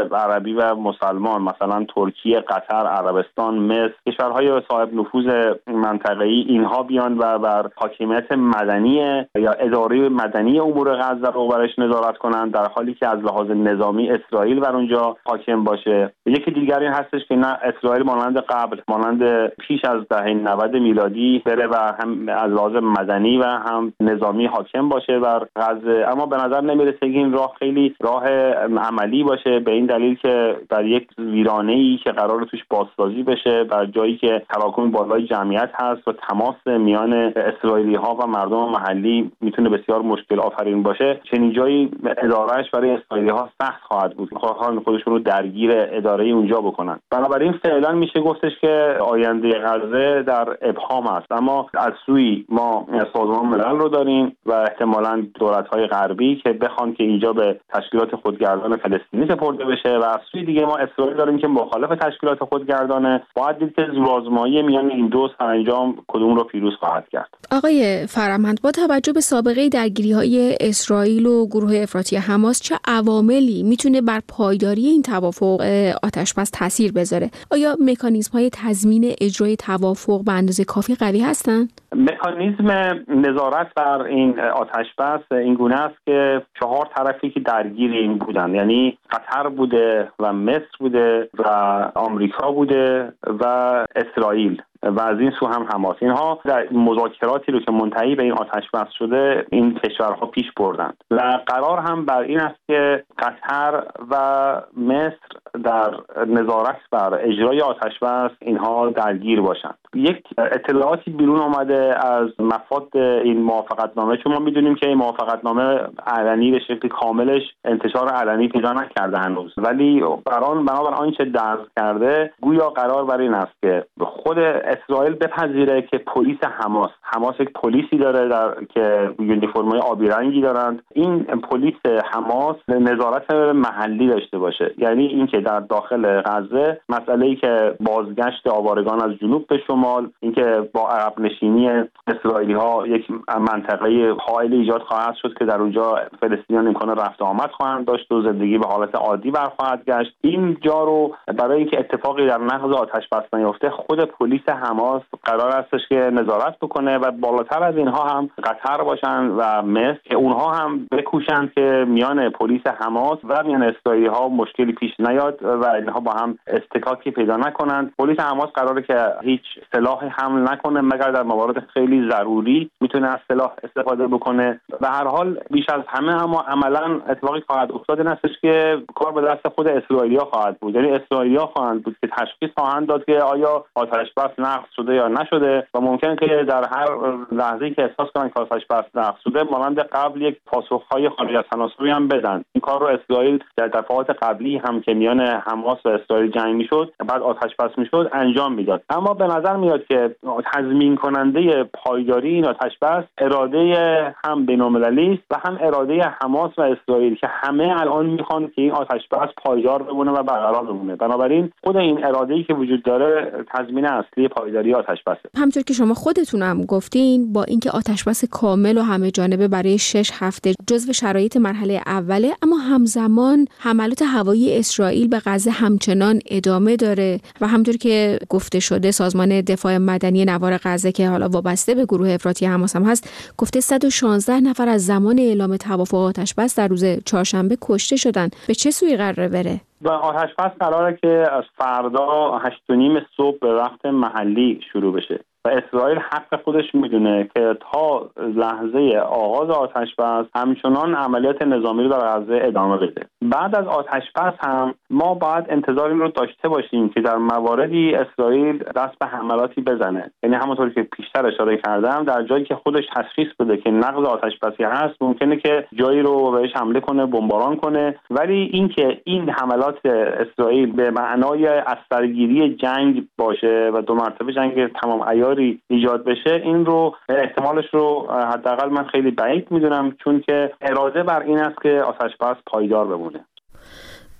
عربی و مسلمان مثلا ترکیه، قطر، عربستان، مصر، کشورهای صاحب نفوذ منطقه‌ای اینها بیان و بر حاکمیت مدنی یا اداره مدنی امور غزه رو برش نظارت کنند، در حالی که از لحاظ نظامی اسرائیل بر اونجا حاکم باشه. یکی دیگری هستش که نه اسرائیل مانند قبل، مانند پیش از دهه نود میلادی بره و هم از لحاظ مدنی و هم نظامی حاکم باشه بر غزه. اما به نظر نمیرسه که این راه خیلی راه عملی باشه، به این دلیل که در یک ویرانه‌ای که قرار توش بازسازی بشه، در جایی که تراکم بالای جمعیت هست و تماس میان اسرائیلی‌ها و مردم محلی میتونه بسیار مشکل آفرین باشه، چنین جایی ادارهش برای اسرائیلی‌ها سخت خواهد بود، خواهان خودشون رو درگیر اداره اونجا بکنن. بنابراین فعلا میشه گفتش که آینده غزه در ابهام است. اما از سوی ما سازمان ملل رو داریم و احتمالاً دولت‌های غربی که بخوان که اینجا به تشکیلات خودگردان فلسطینی سپرده بشه، و از سوی دیگه ما اسرائیل داریم که مخالف تشکیلات خودگردانه. باید دید که زورآزمایی میان این دو سرانجام کدوم رو پیروز خواهد کرد. آقای فرهمند، با توجه به سابقه درگیری‌های اسرائیل و گروه افراطی حماس چه عواملی میتونه بر پایداری این توافق آتش‌بس تاثیر بذاره؟ آیا مکانیزم‌های تضمین اجرای توافق به اندازه کافی قوی هستند؟ مکانیزم نظارت بر این آتش‌بس این گونه است که چهار طرفی که درگیر این بودن، یعنی قطر بوده و مصر بوده و آمریکا بوده و اسرائیل و از این سو هم حماس، اینها در مذاکراتی رو که منتهی به این آتش‌بس شده این کشورها پیش بردند و قرار هم بر این است که قطر و مصر در نظارت بر اجرای آتش‌بس اینها درگیر باشند. یک اطلاعاتی بیرون آمده از مفاد این موافقتنامه، چون ما میدونیم که این موافقتنامه علنی به شکل کاملش انتشار علنی پیدا نکرده هنوز، ولی بران بنابر آنچه درج کرده گویا قرار بر این است که خود اسرائیل بپذیره که پلیس حماس حماس یک پلیسی داره در که یونیفرم‌های آبی رنگی دارند، این پلیس حماس نظارت محلی داشته باشه، یعنی اینکه در داخل غزه مسئله‌ای که بازگشت آوارگان از جنوب به شمال، اینکه با عقب نشینی اسرائیلی‌ها یک منطقه حائل ایجاد خواهد شد که در اونجا فلسطینیان امکان رفت و آمد خواهند داشت و زندگی به حالت عادی برخواهد گشت. این جا رو برای اینکه اتفاقی در نقض آتش‌بس نیفته خود پلیس حماس قرار استش که نظارت بکنه و بالاتر از اینها هم قطر باشن و مصر که اونها هم بکوشند که میان پلیس حماس و میان اسرائیلی‌ها مشکلی پیش نیاد و اینها با هم استکاکی پیدا نکنند. پلیس حماس قراره که هیچ سلاحی حمل نکنه مگر در موارد خیلی ضروری میتونه از سلاح استفاده بکنه. به هر حال بیش از همه اما عملاً اتفاقی خواهد افتاد این استش که کار به دست خود اسرائیلی‌ها خواهد بود، یعنی اسرائیلی‌ها خواهند بود که تشخیص خواهند داد که آیا آتش‌بس نقض شده یا نشده و ممکن که در هر لحظه‌ای که احساس کنن که آتش‌بس نقض شده مانند قبل یک پاسخ‌های خارج از تناسبی هم بدن. این کار رو اسرائیل در دفعات قبلی هم که میان حماس و اسرائیل جنگ میشد بعد آتش‌بس میشد انجام میداد. اما به نظر میاد که تضمین کننده پایداری این آتش‌بس اراده هم بین‌المللی است و هم اراده حماس و اسرائیل که همه الان میخوان که این آتش‌بس پایدار بمونه و برقرار بمونه. بنابراین خود این اراده‌ای که وجود داره تضمین اصلی پایداری آتش‌بسه. همونطور که شما خودتون هم گفتین با اینکه آتش‌بس کامل و همه جانبه برای شش هفته جزو شرایط مرحله اوله، اما همزمان حملات هوایی اسرائیل به غزه همچنان ادامه داره و همونطور که گفته شده سازمان دفاع مدنی نوار غزه که حالا وابسته به گروه افراطی حماس هم هست گفته صد و شانزده نفر از زمان اعلام توافق آتش‌بس در روز چهارشنبه کشته شدن. به چه سوی قراره بره؟ و آتش‌بس قراره که از فردا هشت و نیم صبح به وقت محلی شروع بشه و اسرائیل حق خودش میدونه که تا لحظه آغاز آتش‌بس همچنان عملیات نظامی رو در غزه ادامه بده. بعد از آتش‌بس هم ما باید انتظار این رو داشته باشیم که در مواردی اسرائیل دست به حملاتی بزنه، یعنی همونطور که پیشتر اشاره کردم در جایی که خودش تشخیص بده که نقض آتش‌بسی هست ممکنه که جایی رو بهش حمله کنه، بمباران کنه، ولی اینکه این حملات اسرائیل به معنای از سرگیری جنگ باشه و دو مرتبه جنگ تمام عیاری ایجاد بشه این رو احتمالش رو حداقل من خیلی بعید میدونم، چون که اراده بر این است که آتش‌بس پایدار بمونه.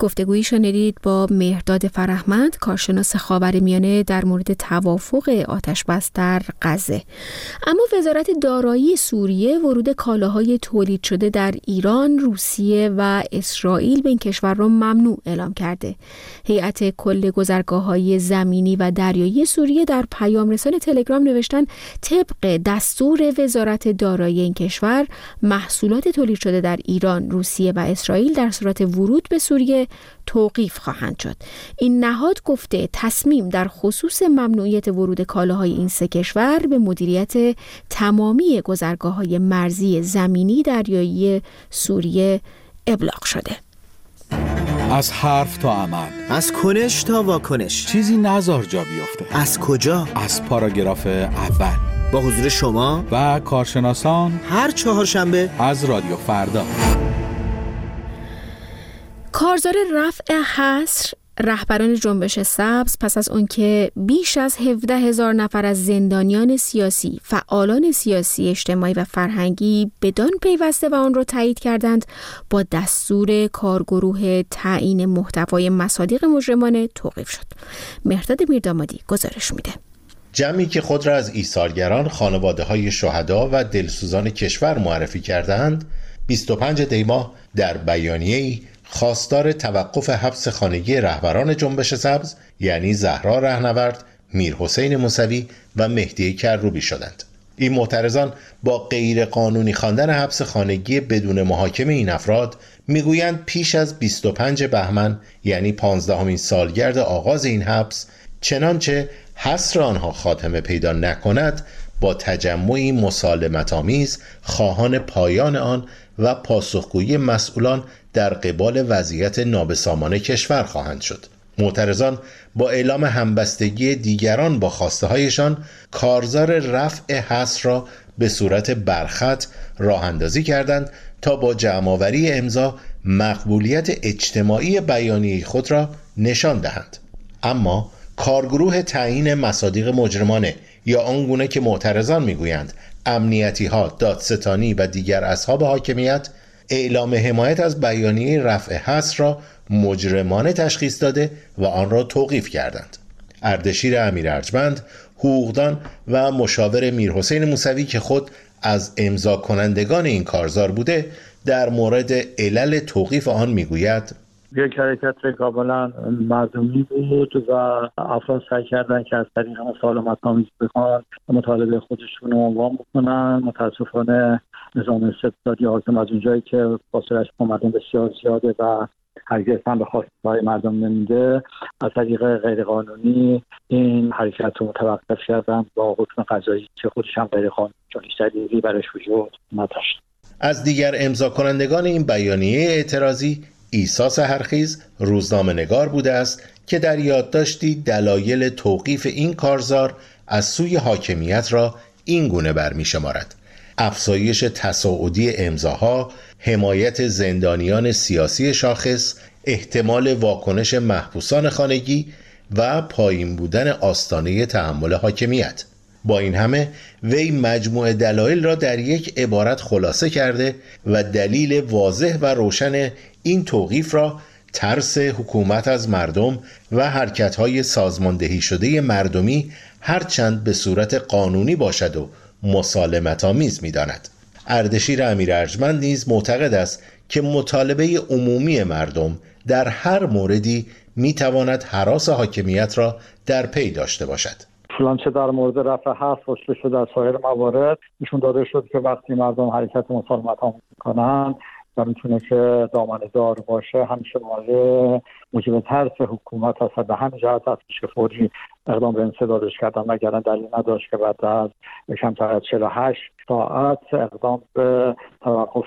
گفتگویی شنیدید با مهرداد فرهمند، کارشناس خاورمیانه، در مورد توافق آتش‌بس در غزه. اما وزارت دارایی سوریه ورود کالاهای تولید شده در ایران، روسیه و اسرائیل به این کشور را ممنوع اعلام کرده. هیئت کل گذرگاه‌های زمینی و دریایی سوریه در پیام رسان تلگرام نوشتن طبق دستور وزارت دارایی این کشور، محصولات تولید شده در ایران، روسیه و اسرائیل در صورت ورود به سوریه توقیف خواهند شد. این نهاد گفته تصمیم در خصوص ممنوعیت ورود کالاهای این سه کشور به مدیریت تمامی گذرگاه‌های مرزی زمینی دریایی سوریه ابلاغ شده. از حرف تا عمل، از کنش تا واکنش، چیزی نزار جا بیفته. از کجا؟ از پاراگراف اول با حضور شما و کارشناسان هر چهارشنبه از رادیو فردا. کارزار رفع حصر رهبران جنبش سبز پس از آنکه بیش از هفده هزار نفر از زندانیان سیاسی، فعالان سیاسی، اجتماعی و فرهنگی بدان پیوسته و آن را تایید کردند، با دستور کارگروه تعیین محتوای مصادیق مجرمانه توقیف شد. مهرداد میردامادی گزارش میده. جمعی که خود را از ایثارگران، خانواده‌های شهدا و دلسوزان کشور معرفی کردند، بیست و پنج دی ماه در بیانیه‌ای خواستار توقف حبس خانگی رهبران جنبش سبز یعنی زهرا رهنورد، میرحسین موسوی و مهدی کروبی شدند. این معترضان با غیر قانونی خواندن حبس خانگی بدون محاکمه این افراد میگویند پیش از بیست و پنج بهمن یعنی پانزدهمین سالگرد آغاز این حبس، چنانچه حصر آنها خاتمه پیدا نکند، با تجمعی مسالمت‌آمیز خواهان پایان آن و پاسخگویی مسئولان در قبال وضعیت نابسامان کشور خواهند شد. معترضان با اعلام همبستگی دیگران با خواسته هایشان، کارزار رفع حصر را به صورت برخط راه اندازی کردند تا با جمع‌آوری امضا مقبولیت اجتماعی بیانیه خود را نشان دهند. اما کارگروه تعیین مصادیق مجرمانه یا آنگونه که معترضان میگویند امنیتی ها، دادستانی و دیگر اصحاب حاکمیت، اعلام حمایت از بیانیه رفع حصر را مجرمانه تشخیص داده و آن را توقیف کردند. اردشیر امیر ارجمند، حقوقدان و مشاور میرحسین موسوی که خود از امضا کنندگان این کارزار بوده، در مورد علل توقیف آن میگوید: یک حرکت کاملا مردمی بود و افراد سعی کردن که از طریق مسالمت‌آمیز بخوان مطالبه خودشون رو عنوان بکنن. متاسفانه نظام استبدادی حاکم از اونجایی که فاصله‌اش با مردم بسیار زیاده و هرگز هم به خواستهای مردم نمیده، از طریق غیرقانونی این حرکت رو متوقف کردن با حکم قضایی که خودش هم غیرقانونی، چون هیچ دلیلی برش وجود نداشت. از دیگر امضا کنندگان این بیانیه اعتراضی عیسی سحرخیز روزنامه‌نگار بوده است که در یادداشتی دلایل توقیف این کارزار از سوی حاکمیت را این گونه برمی شمارد: افزایش تصاعدی امضاها، حمایت زندانیان سیاسی شاخص، احتمال واکنش محبوسان خانگی و پایین بودن آستانه تحمل حاکمیت. با این همه وی مجموع دلایل را در یک عبارت خلاصه کرده و دلیل واضح و روشن این توقیف را ترس حکومت از مردم و حرکت‌های سازماندهی شده مردمی هرچند به صورت قانونی باشد و مسالمت‌آمیز می‌داند. اردشیر امیر ارجمند نیز معتقد است که مطالبه عمومی مردم در هر موردی می‌تواند هراس حاکمیت را در پی داشته باشد. چنانچه در مورد رفع حصر گفته شده در سایر موارد نشون داده شد که وقتی مردم حرکت مسالمت‌آمیز می‌کنند و میتونه که دامنه دار باشه، همیشه مورد موجب ترس حکومت هست. به همین جهت است که فوری اقدام به انسدادش کردن، وگرنه دلیل نداشت که بعد از کمتر از چهل و هشت ساعت اقدام به توقف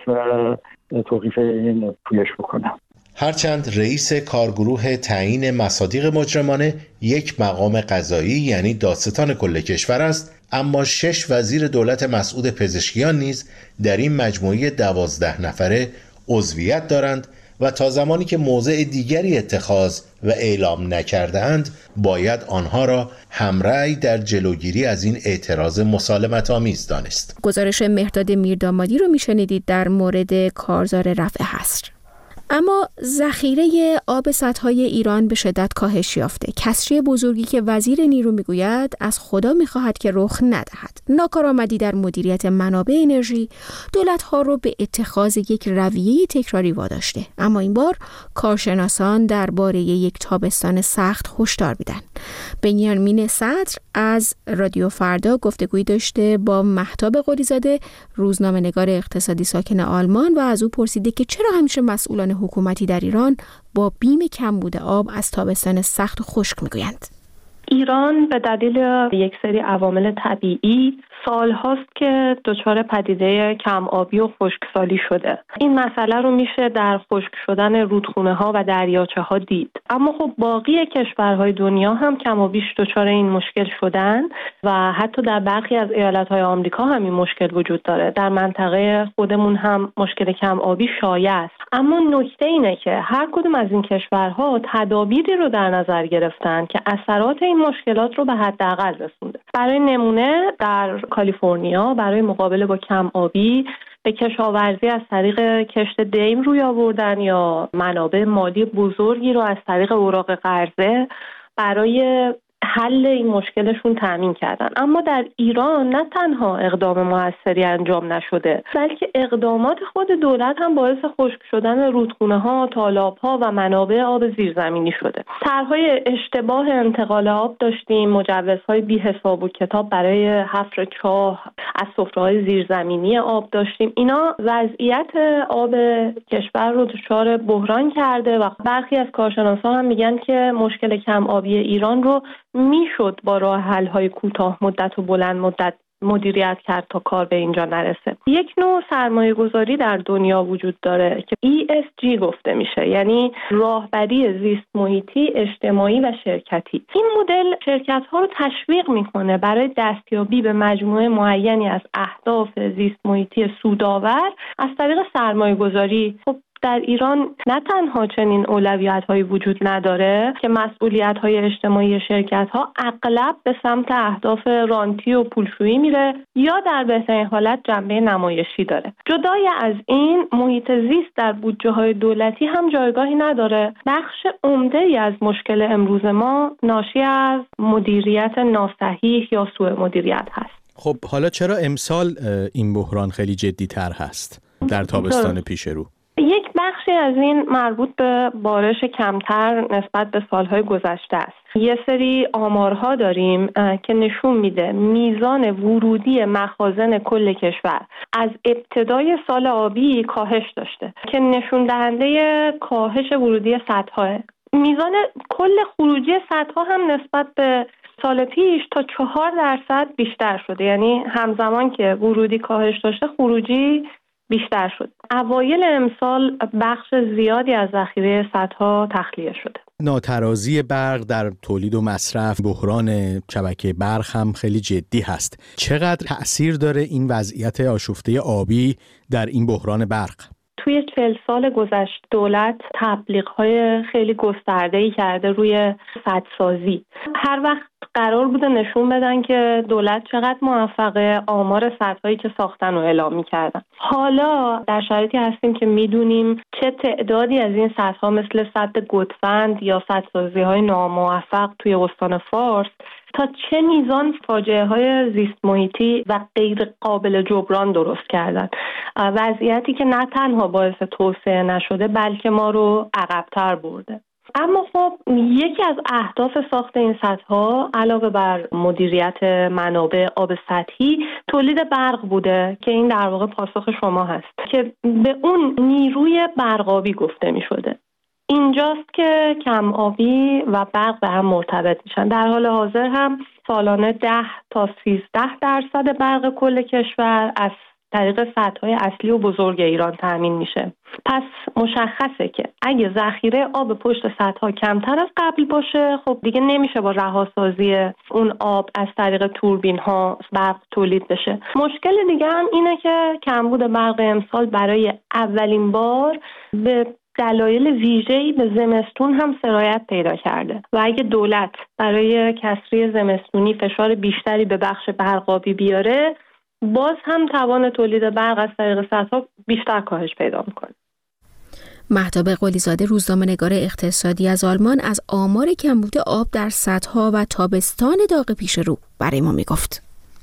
توقیف این پویش بکنه. هرچند رئیس کارگروه تعیین مصادیق مجرمانه یک مقام قضایی یعنی دادستان کل کشور است، اما شش وزیر دولت مسعود پزشکیان نیز در این مجموعه دوازده نفره عضویت دارند و تا زمانی که موضع دیگری اتخاذ و اعلام نکرده‌اند باید آنها را همرأی در جلوگیری از این اعتراض مسالمت‌آمیز دانست. گزارش مهرداد میردامادی رو میشنیدید در مورد کارزار رفع حصر. اما ذخیره آب سدهای ایران به شدت کاهش یافته. کسری بزرگی که وزیر نیرو میگوید از خدا میخواهد که رخ ندهد. ناکارآمدی در مدیریت منابع انرژی دولت‌ها رو به اتخاذ یک رویه تکراری واداشته. اما این بار کارشناسان درباره یک تابستان سخت هشدار میدن. بنیامین صدر از رادیو فردا گفتگویی داشته با مهتاب قلیزاده، روزنامه‌نگار اقتصادی ساکن آلمان، و از او پرسیده که چرا همیشه مسئولان حکومتی در ایران با بیم کمبود آب از تابستان سخت و خشک میگویند. ایران به دلیل یک سری عوامل طبیعی سالهاست که دچار پدیده کم آبی و خشکسالی شده. این مسئله رو میشه در خشک شدن رودخونه ها و دریاچه ها دید. اما خب باقی کشورهای دنیا هم کم و بیش دچار این مشکل شدن و حتی در برخی از ایالت‌های آمریکا هم این مشکل وجود داره. در منطقه خودمون هم مشکل کم آبی شایع است. اما نکته اینه که هر کدوم از این کشورها تدابیری رو در نظر گرفتن که اثرات این مشکلات رو به حداقل رسونده. برای نمونه در کالیفرنیا برای مقابله با کم آبی به کشاورزی از طریق کشت دیم روی آوردن یا منابع مالی بزرگی رو از طریق اوراق قرضه برای حل این مشکلشون تامین کردن. اما در ایران نه تنها اقدام موثری انجام نشده، بلکه اقدامات خود دولت هم باعث خشک شدن رودخونه ها، تالاب ها و منابع آب زیرزمینی شده. طرحهای اشتباه انتقال آب داشتیم، مجوزهای بی حساب و کتاب برای حفر چاه از سفره‌های زیرزمینی آب داشتیم. اینا وضعیت آب کشور رو دچار بحران کرده و برخی از کارشناسان هم میگن که مشکل کم آبی ایران رو میشد با راه حل های کوتاه مدت و بلند مدت مدیریت کرد تا کار به اینجا نرسه. یک نوع سرمایه گذاری در دنیا وجود داره که ای اس جی گفته میشه، یعنی راهبری زیست محیطی، اجتماعی و شرکتی. این مدل شرکت ها رو تشویق میکنه برای دستیابی به مجموعه معینی از اهداف زیست محیطی سودآور از طریق سرمایه گذاری. خب در ایران نه تنها چنین اولویت‌هایی وجود نداره که مسئولیت‌های اجتماعی شرکت‌ها اغلب به سمت اهداف رانتی و پولشویی میره یا در بهترین حالت جنبه نمایشی داره. جدای از این، محیط زیست در بودجه‌های دولتی هم جایگاهی نداره. بخش عمده‌ای از مشکل امروز ما ناشی از مدیریت ناصحیح یا سوء مدیریت هست. خب حالا چرا امسال این بحران خیلی جدی‌تر هست در تابستان پیش رو؟ یک بخشی از این مربوط به بارش کمتر نسبت به سالهای گذشته است. یه سری آمارها داریم که نشون میده میزان ورودی مخازن کل کشور از ابتدای سال آبی کاهش داشته که نشون دهنده کاهش ورودی سدها. میزان کل خروجی سدها هم نسبت به سال پیش تا چهار درصد بیشتر شده، یعنی همزمان که ورودی کاهش داشته خروجی بیشتر شد. اوایل امسال بخش زیادی از ذخیره سدها تخلیه شده. ناترازی برق در تولید و مصرف، بحران شبکه برق هم خیلی جدی هست. چقدر تأثیر داره این وضعیت آشفته آبی در این بحران برق؟ توی چهل سال گذشته دولت تبلیغ‌های خیلی گسترده‌ای کرده روی سدسازی. هر وقت قرار بوده نشون بدن که دولت چقدر موفقه، آمار سدهایی که ساختن رو اعلام می‌کردن. حالا در شرایطی هستیم که می‌دونیم چه تعدادی از این سدها مثل سد گودفند یا سدسازی‌های ناموفق توی استان فارس تا چه میزان فاجعه‌های زیست محیطی و غیر قابل جبران درست کردن. وضعیتی که نه تنها باعث توسعه نشده بلکه ما رو عقب‌تر برده. اما خب یکی از اهداف ساخت این سدها علاوه بر مدیریت منابع آب سطحی تولید برق بوده که این در واقع پاسخ شما هست که به اون نیروی برقابی گفته می شده. اینجاست که کم آبی و برق به هم مرتبط میشن. در حال حاضر هم سالانه ده تا سیزده درصد برق کل کشور از طریق سدهای اصلی و بزرگ ایران تامین میشه. پس مشخصه که اگه ذخیره آب پشت سدها کمتر از قبل باشه، خب دیگه نمیشه با رهاسازی اون آب از طریق توربین ها برق تولید بشه. مشکل دیگه هم اینه که کمبود برق امسال برای اولین بار به دلایل ویژه‌ای به زمستون هم سرایت پیدا کرده و اگه دولت برای کسری زمستونی فشار بیشتری به بخش برقابی بیاره، باز هم توان تولید برق از طریق سدها بیشتر کاهش پیدا میکنه. مهتاب قلیزاده، روزنامه‌نگار اقتصادی از آلمان، از آمار کمبود آب در سدها و تابستان داغ پیش رو برای ما میگفت.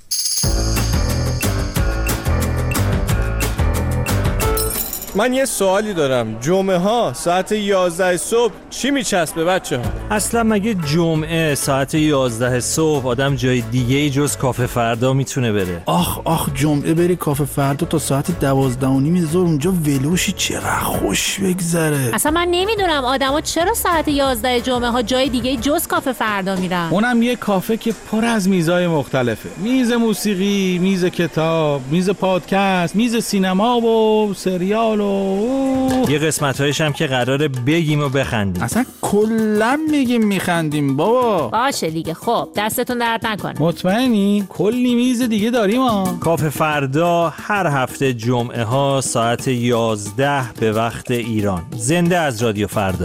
من یه سوالی دارم. جمعه ها ساعت یازده صبح چی میچسبه بچه ها؟ اصلا مگه جمعه ساعت یازده صبح آدم جای دیگه ای جز کافه فردا میتونه بره؟ آخ آخ جمعه بری کافه فردا تا ساعت دوازده و نیم ظهر اونجا ولوشی چقدر خوش بگذره. اصلا من نمیدونم آدما چرا ساعت یازده جمعه ها جای دیگه جز کافه فردا میرن. اونم یه کافه که پر از میزای مختلفه. میز موسیقی، میز کتاب، میز پادکست، میز سینما و سریال. یه قسمت‌هایش هم که قراره بگیم و بخندیم. اصلا کلا میگیم میخندیم بابا. باشه دیگه. خب دستتون درد نکنه. مطمئنی؟ کلی میز دیگه داریم ها. کافه فردا هر هفته جمعه ها ساعت یازده به وقت ایران. زنده از رادیو فردا.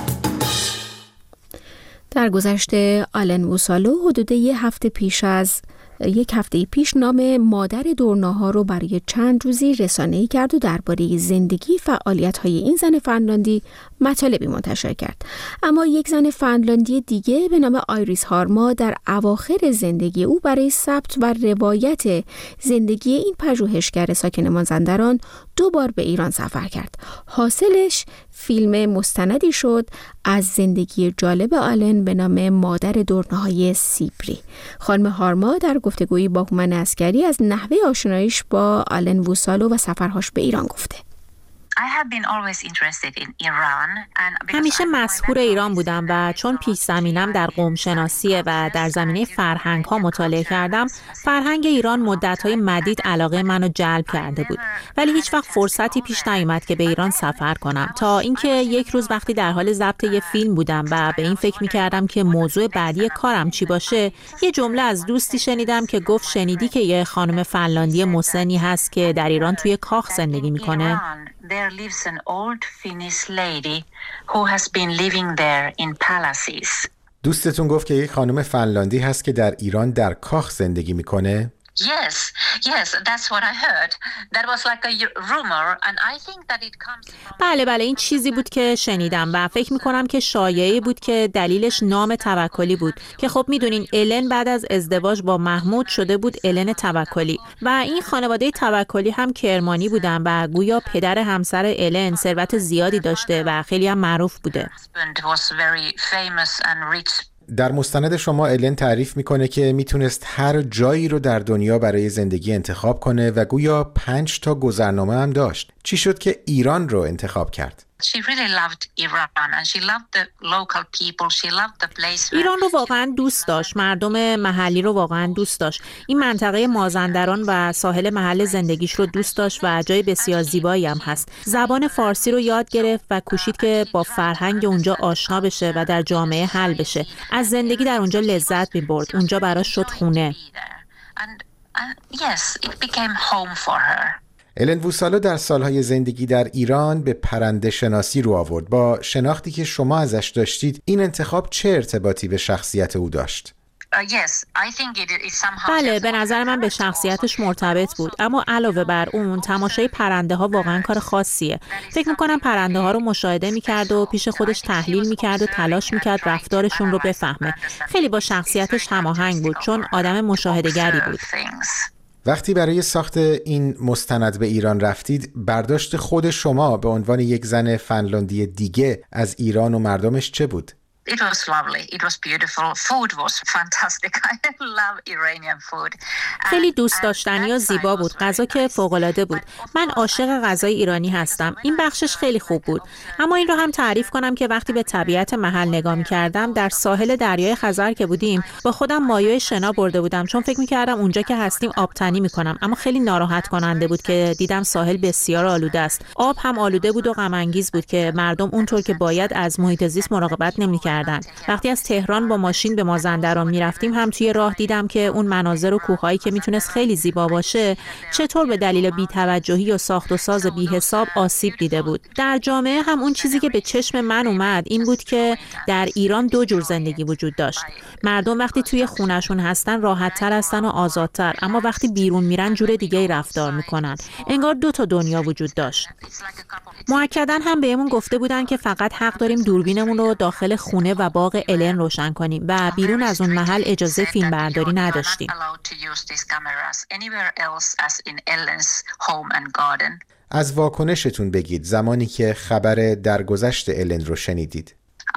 در گذشته آلن ووسالو حدود یه هفته پیش از یک هفته پیش نام مادر دورناها رو برای چند روزی رسانه‌ای کرد و درباره زندگی فعالیت‌های این زن فنلاندی مطالبی منتشر کرد. اما یک زن فنلاندی دیگه به نام آیریس هارما در اواخر زندگی او برای ثبت و روایت زندگی این پژوهشگر ساکن مازندران دو بار به ایران سفر کرد. حاصلش فیلم مستندی شد از زندگی جالب آلن به نام مادر دورناهای سیبری. خانم هارما در گفتگویی با هومن عسکری از نحوه آشناییش با آلن ووسالو و سفرهاش به ایران گفته. همیشه مسحور ایران بودم و چون پیش زمینم در قوم شناسیه و در زمینه فرهنگ ها مطالعه کردم، فرهنگ ایران مدت‌های مدید علاقه منو جلب کرده بود. ولی هیچ وقت فرصتی پیش نیامد که به ایران سفر کنم، تا اینکه یک روز وقتی در حال ضبط یه فیلم بودم و به این فکر می‌کردم که موضوع بعدی کارم چی باشه، یه جمله از دوستی شنیدم که گفت شنیدی که یه خانم فنلاندی مسنی هست که در ایران توی کاخ زندگی می‌کنه؟ There lives an old Finnish lady who has been living there in palaces. دوستتون گفت که یک خانم فنلاندی هست که در ایران در کاخ زندگی میکنه؟ Yes, yes, that's what I heard. That was like a rumor and I think that it comes from... بله بله این چیزی بود که شنیدم و فکر میکنم که شایعه بود که دلیلش نام توکلی بود که خب میدونین الن بعد از ازدواج با محمود شده بود الن توکلی و این خانواده توکلی هم کرمانی بودن و گویا پدر همسر الن ثروت زیادی داشته و خیلی هم معروف بوده. در مستند شما الن تعریف میکنه که میتونست هر جایی رو در دنیا برای زندگی انتخاب کنه و گویا پنج تا گذرنامه هم داشت. چی شد که ایران رو انتخاب کرد؟ ایران رو واقعا دوست داشت، مردم محلی رو واقعا دوست داشت. این منطقه مازندران و ساحل محل زندگیش رو دوست داشت و جای بسیار زیبایی هم هست. زبان فارسی رو یاد گرفت و کوشید که با فرهنگ اونجا آشنا بشه و در جامعه حل بشه. از زندگی در اونجا لذت می‌برد. اونجا براش شد خونه. الن ووسالو در سالهای زندگی در ایران به پرنده شناسی رو آورد. با شناختی که شما ازش داشتید این انتخاب چه ارتباطی به شخصیت او داشت؟ بله به نظر من به شخصیتش مرتبط بود، اما علاوه بر اون تماشای پرنده ها واقعا کار خاصیه. فکر میکنم پرنده ها رو مشاهده میکرد و پیش خودش تحلیل میکرد و تلاش میکرد رفتارشون رو بفهمه. خیلی با شخصیتش هماهنگ بود چون آدم مشاهده‌گری بود. وقتی برای ساخت این مستند به ایران رفتید، برداشت خود شما به عنوان یک زن فنلاندی دیگه از ایران و مردمش چه بود؟ It was lovely. It was beautiful. Food was fantastic. I love Iranian food. خیلی دوست داشتنی و زیبا بود. غذا که فوق‌العاده بود. من عاشق غذای ایرانی هستم. این بخشش خیلی خوب بود. اما این رو هم تعریف کنم که وقتی به طبیعت محل نگاه می‌کردم، در ساحل دریای خزر که بودیم، با خودم مایع شنا برده بودم چون فکر می‌کردم اونجا که هستیم آبتنی می‌کنم. اما خیلی ناراحت کننده بود که دیدم ساحل بسیار آلوده است. آب هم آلوده بود و غم انگیز بود که مردم اونطور که باید از محیط زیست مراقبت نمی‌کردن. می‌کردن. وقتی از تهران با ماشین به مازندران می‌رفتیم هم توی راه دیدم که اون مناظر و کوه‌هایی که میتونست خیلی زیبا باشه چطور به دلیل بی‌توجهی و ساخت و ساز بی‌حساب آسیب دیده بود. در جامعه هم اون چیزی که به چشم من اومد این بود که در ایران دو جور زندگی وجود داشت. مردم وقتی توی خونه‌شون هستن راحت‌تر هستن و آزادتر، اما وقتی بیرون میرن جور دیگه‌ای رفتار میکنن. انگار دو تا دنیا وجود داشت. مؤکداً هم بهمون گفته بودن که فقط حق داریم دوربینمون رو داخل خونه و باغ الن روشن کنیم و بیرون از اون محل اجازه فیلم برداری نداشتیم. از واکنشتون بگید زمانی که خبر درگذشت الن رو شنیدید.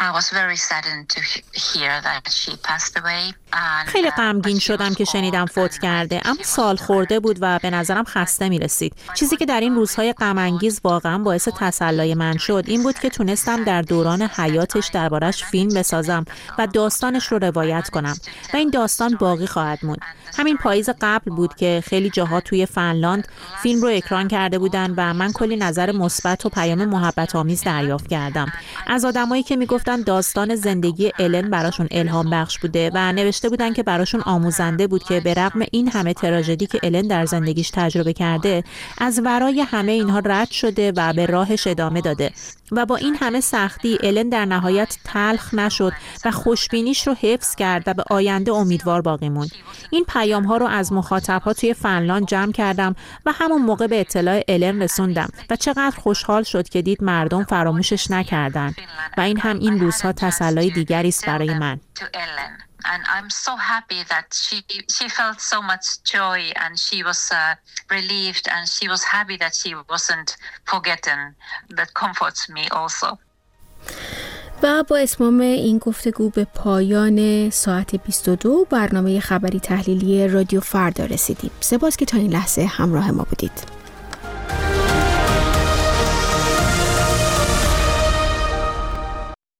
خیلی غمگین شدم که شنیدم فوت کرده، اما سال خورده بود و به نظرم خسته می رسید. چیزی که در این روزهای غم انگیز واقعا باعث تسلای من شد این بود که تونستم در دوران حیاتش دربارش فیلم بسازم و داستانش رو روایت کنم و این داستان باقی خواهد موند. همین پاییز قبل بود که خیلی جاها توی فنلاند فیلم رو اکران کرده بودن و من کلی نظر مثبت و پیام محبت آمیز دریافت کردم از آدمایی که میگفتن داستان زندگی الن براشون الهام بخش بوده و نوشته بودن که براشون آموزنده بود که به رغم این همه تراژدی که الن در زندگیش تجربه کرده از ورای همه اینها رد شده و به راهش ادامه داده و با این همه سختی الن در نهایت تلخ نشد و خوشبینیش رو حفظ کرد و به آینده امیدوار باقی موند. این پیام ها رو از مخاطب‌ها توی فنلاند جمع کردم و همون موقع به اطلاع الن رسوندم و چقدر خوشحال شد که دید مردم فراموشش نکردن و این هم این روزها تسلای دیگری است برای من. And I'm so happy that she she felt so much joy and she was uh, relieved and she was happy that she wasn't forgotten. That comforts me also. و با اتمام این گفتگو به پایان ساعت بیست و دو برنامه خبری تحلیلی رادیو فردا رسیدیم. سپاس که تا این لحظه همراه ما بودید.